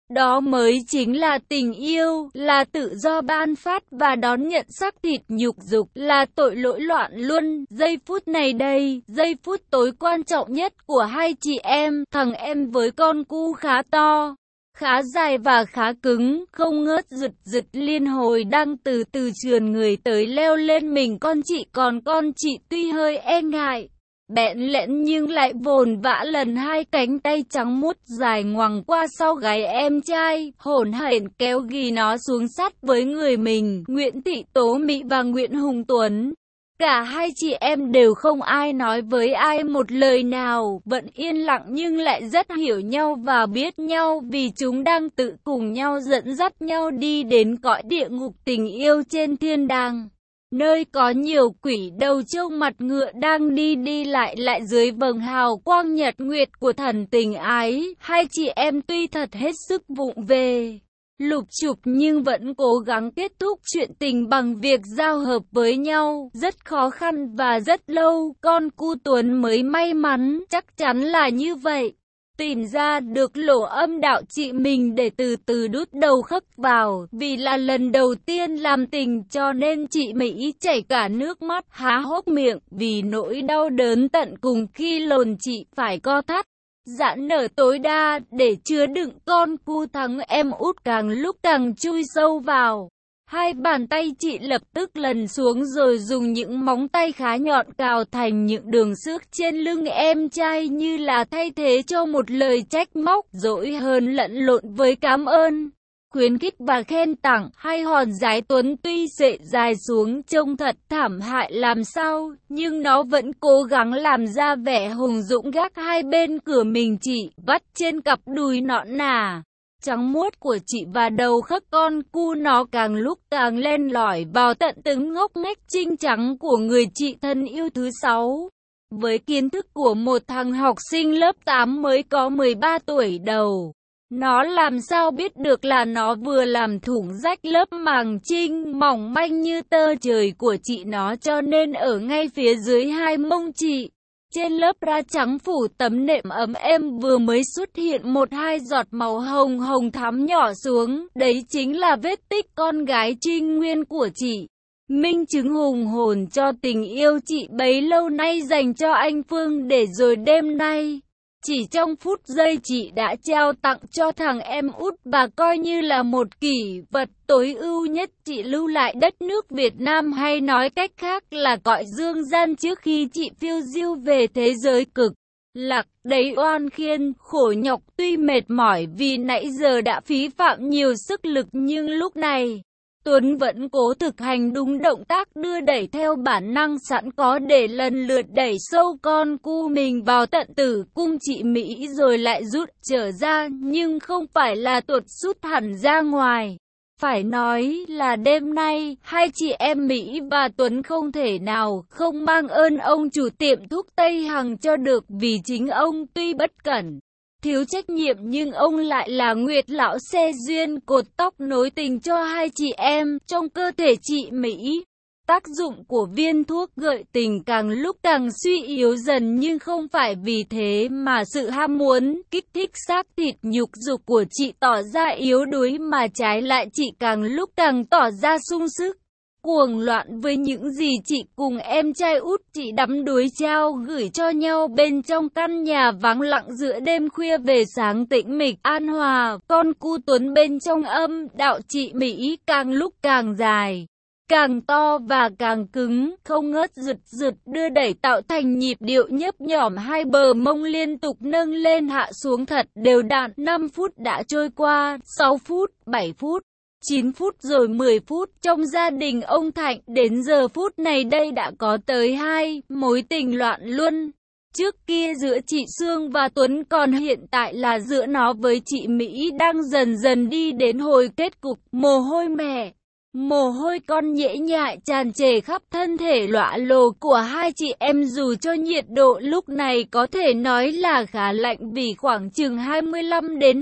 Speaker 1: Đó mới chính là tình yêu, là tự do ban phát và đón nhận xác thịt nhục dục, là tội lỗi loạn luân. Giây phút này đây, giây phút tối quan trọng nhất của hai chị em, thằng em với con cu khá to, khá dài và khá cứng, không ngớt giật giật liên hồi đang từ từ trườn người tới leo lên mình con chị, còn con chị tuy hơi e ngại, bẽn lẽn nhưng lại vồn vã lần hai cánh tay trắng muốt dài ngoằng qua sau gáy em trai, hổn hển kéo ghì nó xuống sát với người mình. Nguyễn Thị Tố Mỹ và Nguyễn Hùng Tuấn, cả hai chị em đều không ai nói với ai một lời nào, vẫn yên lặng nhưng lại rất hiểu nhau và biết nhau, vì chúng đang tự cùng nhau dẫn dắt nhau đi đến cõi địa ngục tình yêu trên thiên đàng, nơi có nhiều quỷ đầu trâu mặt ngựa đang đi đi lại lại dưới vầng hào quang nhật nguyệt của thần tình ái. Hai chị em tuy thật hết sức vụng về, lụp chụp nhưng vẫn cố gắng kết thúc chuyện tình bằng việc giao hợp với nhau. Rất khó khăn và rất lâu, con cu Tuấn mới may mắn, chắc chắn là như vậy, tìm ra được lỗ âm đạo chị mình để từ từ đút đầu khắc vào. Vì là lần đầu tiên làm tình cho nên chị Mỹ chảy cả nước mắt, há hốc miệng vì nỗi đau đớn tận cùng khi lồn chị phải co thắt, giãn nở tối đa để chứa đựng con cu thằng em út càng lúc càng chui sâu vào. Hai bàn tay chị lập tức lần xuống rồi dùng những móng tay khá nhọn cào thành những đường xước trên lưng em trai, như là thay thế cho một lời trách móc, dỗi hơn lẫn lộn với cảm ơn, khuyến khích và khen tặng. Hai hòn giái Tuấn tuy sệ dài xuống trông thật thảm hại làm sao, nhưng nó vẫn cố gắng làm ra vẻ hùng dũng gác hai bên cửa mình chị, vắt trên cặp đùi nõn nà trắng muốt của chị và đầu khắc con cu nó càng lúc càng len lỏi vào tận từng ngóc ngách trinh trắng của người chị thân yêu thứ sáu. Với kiến thức của một thằng học sinh lớp 8 mới có 13 tuổi đầu, nó làm sao biết được là nó vừa làm thủng rách lớp màng trinh mỏng manh như tơ trời của chị nó, cho nên ở ngay phía dưới hai mông chị, trên lớp da trắng phủ tấm nệm ấm êm, vừa mới xuất hiện một hai giọt màu hồng hồng thắm nhỏ xuống. Đấy chính là vết tích con gái trinh nguyên của chị, minh chứng hùng hồn cho tình yêu chị bấy lâu nay dành cho anh Phương. Để rồi đêm nay, chỉ trong phút giây chị đã trao tặng cho thằng em út và coi như là một kỷ vật tối ưu nhất chị lưu lại đất nước Việt Nam, hay nói cách khác là cõi dương gian trước khi chị phiêu diêu về thế giới cực lạc. Đấy oan khiên, khổ nhọc tuy mệt mỏi vì nãy giờ đã phí phạm nhiều sức lực, nhưng lúc này Tuấn vẫn cố thực hành đúng động tác đưa đẩy theo bản năng sẵn có để lần lượt đẩy sâu con cu mình vào tận tử cung chị Mỹ rồi lại rút trở ra, nhưng không phải là tuột sút hẳn ra ngoài. Phải nói là đêm nay, hai chị em Mỹ và Tuấn không thể nào không mang ơn ông chủ tiệm thuốc Tây Hằng cho được, vì chính ông tuy bất cẩn, thiếu trách nhiệm nhưng ông lại là Nguyệt lão xe duyên cột tóc nối tình cho hai chị em. Trong cơ thể chị Mỹ, tác dụng của viên thuốc gợi tình càng lúc càng suy yếu dần, nhưng không phải vì thế mà sự ham muốn kích thích xác thịt nhục dục của chị tỏ ra yếu đuối, mà trái lại chị càng lúc càng tỏ ra sung sức, cuồng loạn với những gì chị cùng em trai út chị đắm đuối trao gửi cho nhau bên trong căn nhà vắng lặng giữa đêm khuya về sáng tĩnh mịch an hòa. Con cu Tuấn bên trong âm đạo chị Mỹ càng lúc càng dài, càng to và càng cứng, không ngớt giật giật đưa đẩy tạo thành nhịp điệu nhấp nhỏm, hai bờ mông liên tục nâng lên hạ xuống thật đều đặn. 5 phút đã trôi qua, 6 phút, 7 phút, 9 phút rồi 10 phút. Trong gia đình ông Thạnh đến giờ phút này đây đã có tới 2 mối tình loạn luân. Trước kia giữa chị Sương và Tuấn, còn hiện tại là giữa nó với chị Mỹ đang dần dần đi đến hồi kết cục. Mồ hôi mẹ, mồ hôi con nhễ nhại tràn trề khắp thân thể lọa lồ của hai chị em, dù cho nhiệt độ lúc này có thể nói là khá lạnh vì khoảng chừng 25 đến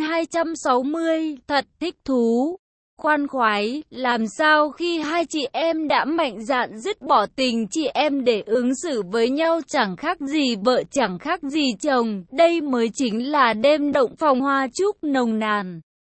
Speaker 1: 260. Thật thích thú, khoan khoái, làm sao khi hai chị em đã mạnh dạn dứt bỏ tình chị em để ứng xử với nhau chẳng khác gì vợ chẳng khác gì chồng. Đây mới chính là đêm động phòng hoa trúc nồng nàn.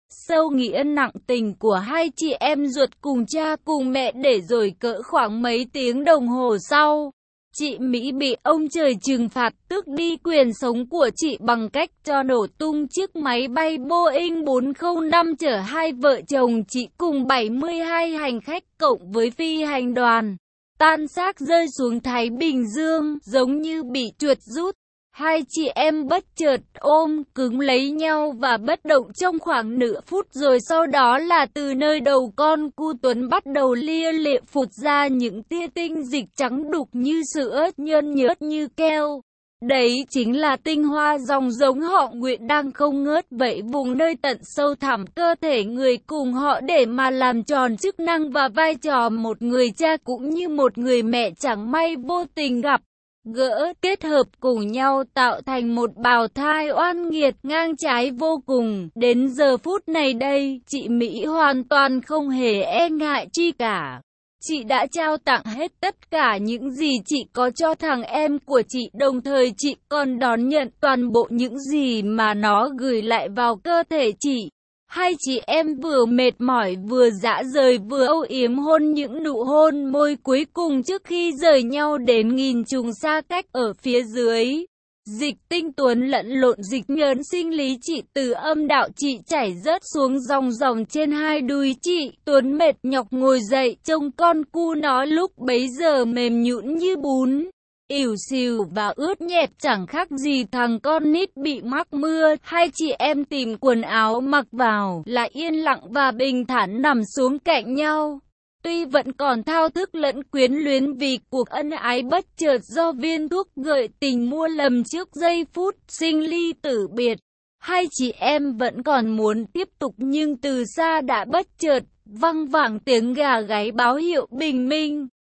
Speaker 1: Sâu nghĩa nặng tình của hai chị em ruột cùng cha cùng mẹ để rồi cỡ khoảng mấy tiếng đồng hồ sau. Chị Mỹ bị ông trời trừng phạt tước đi quyền sống của chị bằng cách cho nổ tung chiếc máy bay Boeing 405 chở hai vợ chồng chị cùng 72 hành khách cộng với phi hành đoàn. Tan xác rơi xuống Thái Bình Dương, giống như bị chuột rút. Hai chị em bất chợt ôm cứng lấy nhau và bất động trong khoảng nửa phút, rồi sau đó là từ nơi đầu con cu Tuấn bắt đầu lia lịa phụt ra những tia tinh dịch trắng đục như sữa, nhơn nhớt như keo. Đấy chính là tinh hoa dòng giống họ Nguyễn đang không ngớt vậy vùng nơi tận sâu thẳm cơ thể người cùng họ để mà làm tròn chức năng và vai trò một người cha cũng như một người mẹ chẳng may vô tình gặp gỡ, kết hợp cùng nhau tạo thành một bào thai oan nghiệt ngang trái vô cùng. Đến giờ phút này đây, chị Mỹ hoàn toàn không hề e ngại chi cả. Chị đã trao tặng hết tất cả những gì chị có cho thằng em của chị, đồng thời chị còn đón nhận toàn bộ những gì mà nó gửi lại vào cơ thể chị. Hai chị em vừa mệt mỏi vừa dã rời vừa âu yếm hôn những nụ hôn môi cuối cùng trước khi rời nhau đến nghìn trùng xa cách ở phía dưới. Dịch tinh Tuấn lẫn lộn dịch nhớn sinh lý chị từ âm đạo chị chảy rớt xuống dòng dòng trên hai đùi chị. Tuấn mệt nhọc ngồi dậy trông con cu nó lúc bấy giờ mềm nhũn như bún, ỉu xìu và ướt nhẹp chẳng khác gì thằng con nít bị mắc mưa. Hai chị em tìm quần áo mặc vào, lại yên lặng và bình thản nằm xuống cạnh nhau. Tuy vẫn còn thao thức lẫn quyến luyến vì cuộc ân ái bất chợt do viên thuốc gợi tình mua lầm trước giây phút sinh ly tử biệt, hai chị em vẫn còn muốn tiếp tục, nhưng từ xa đã bất chợt văng vẳng tiếng gà gáy báo hiệu bình minh.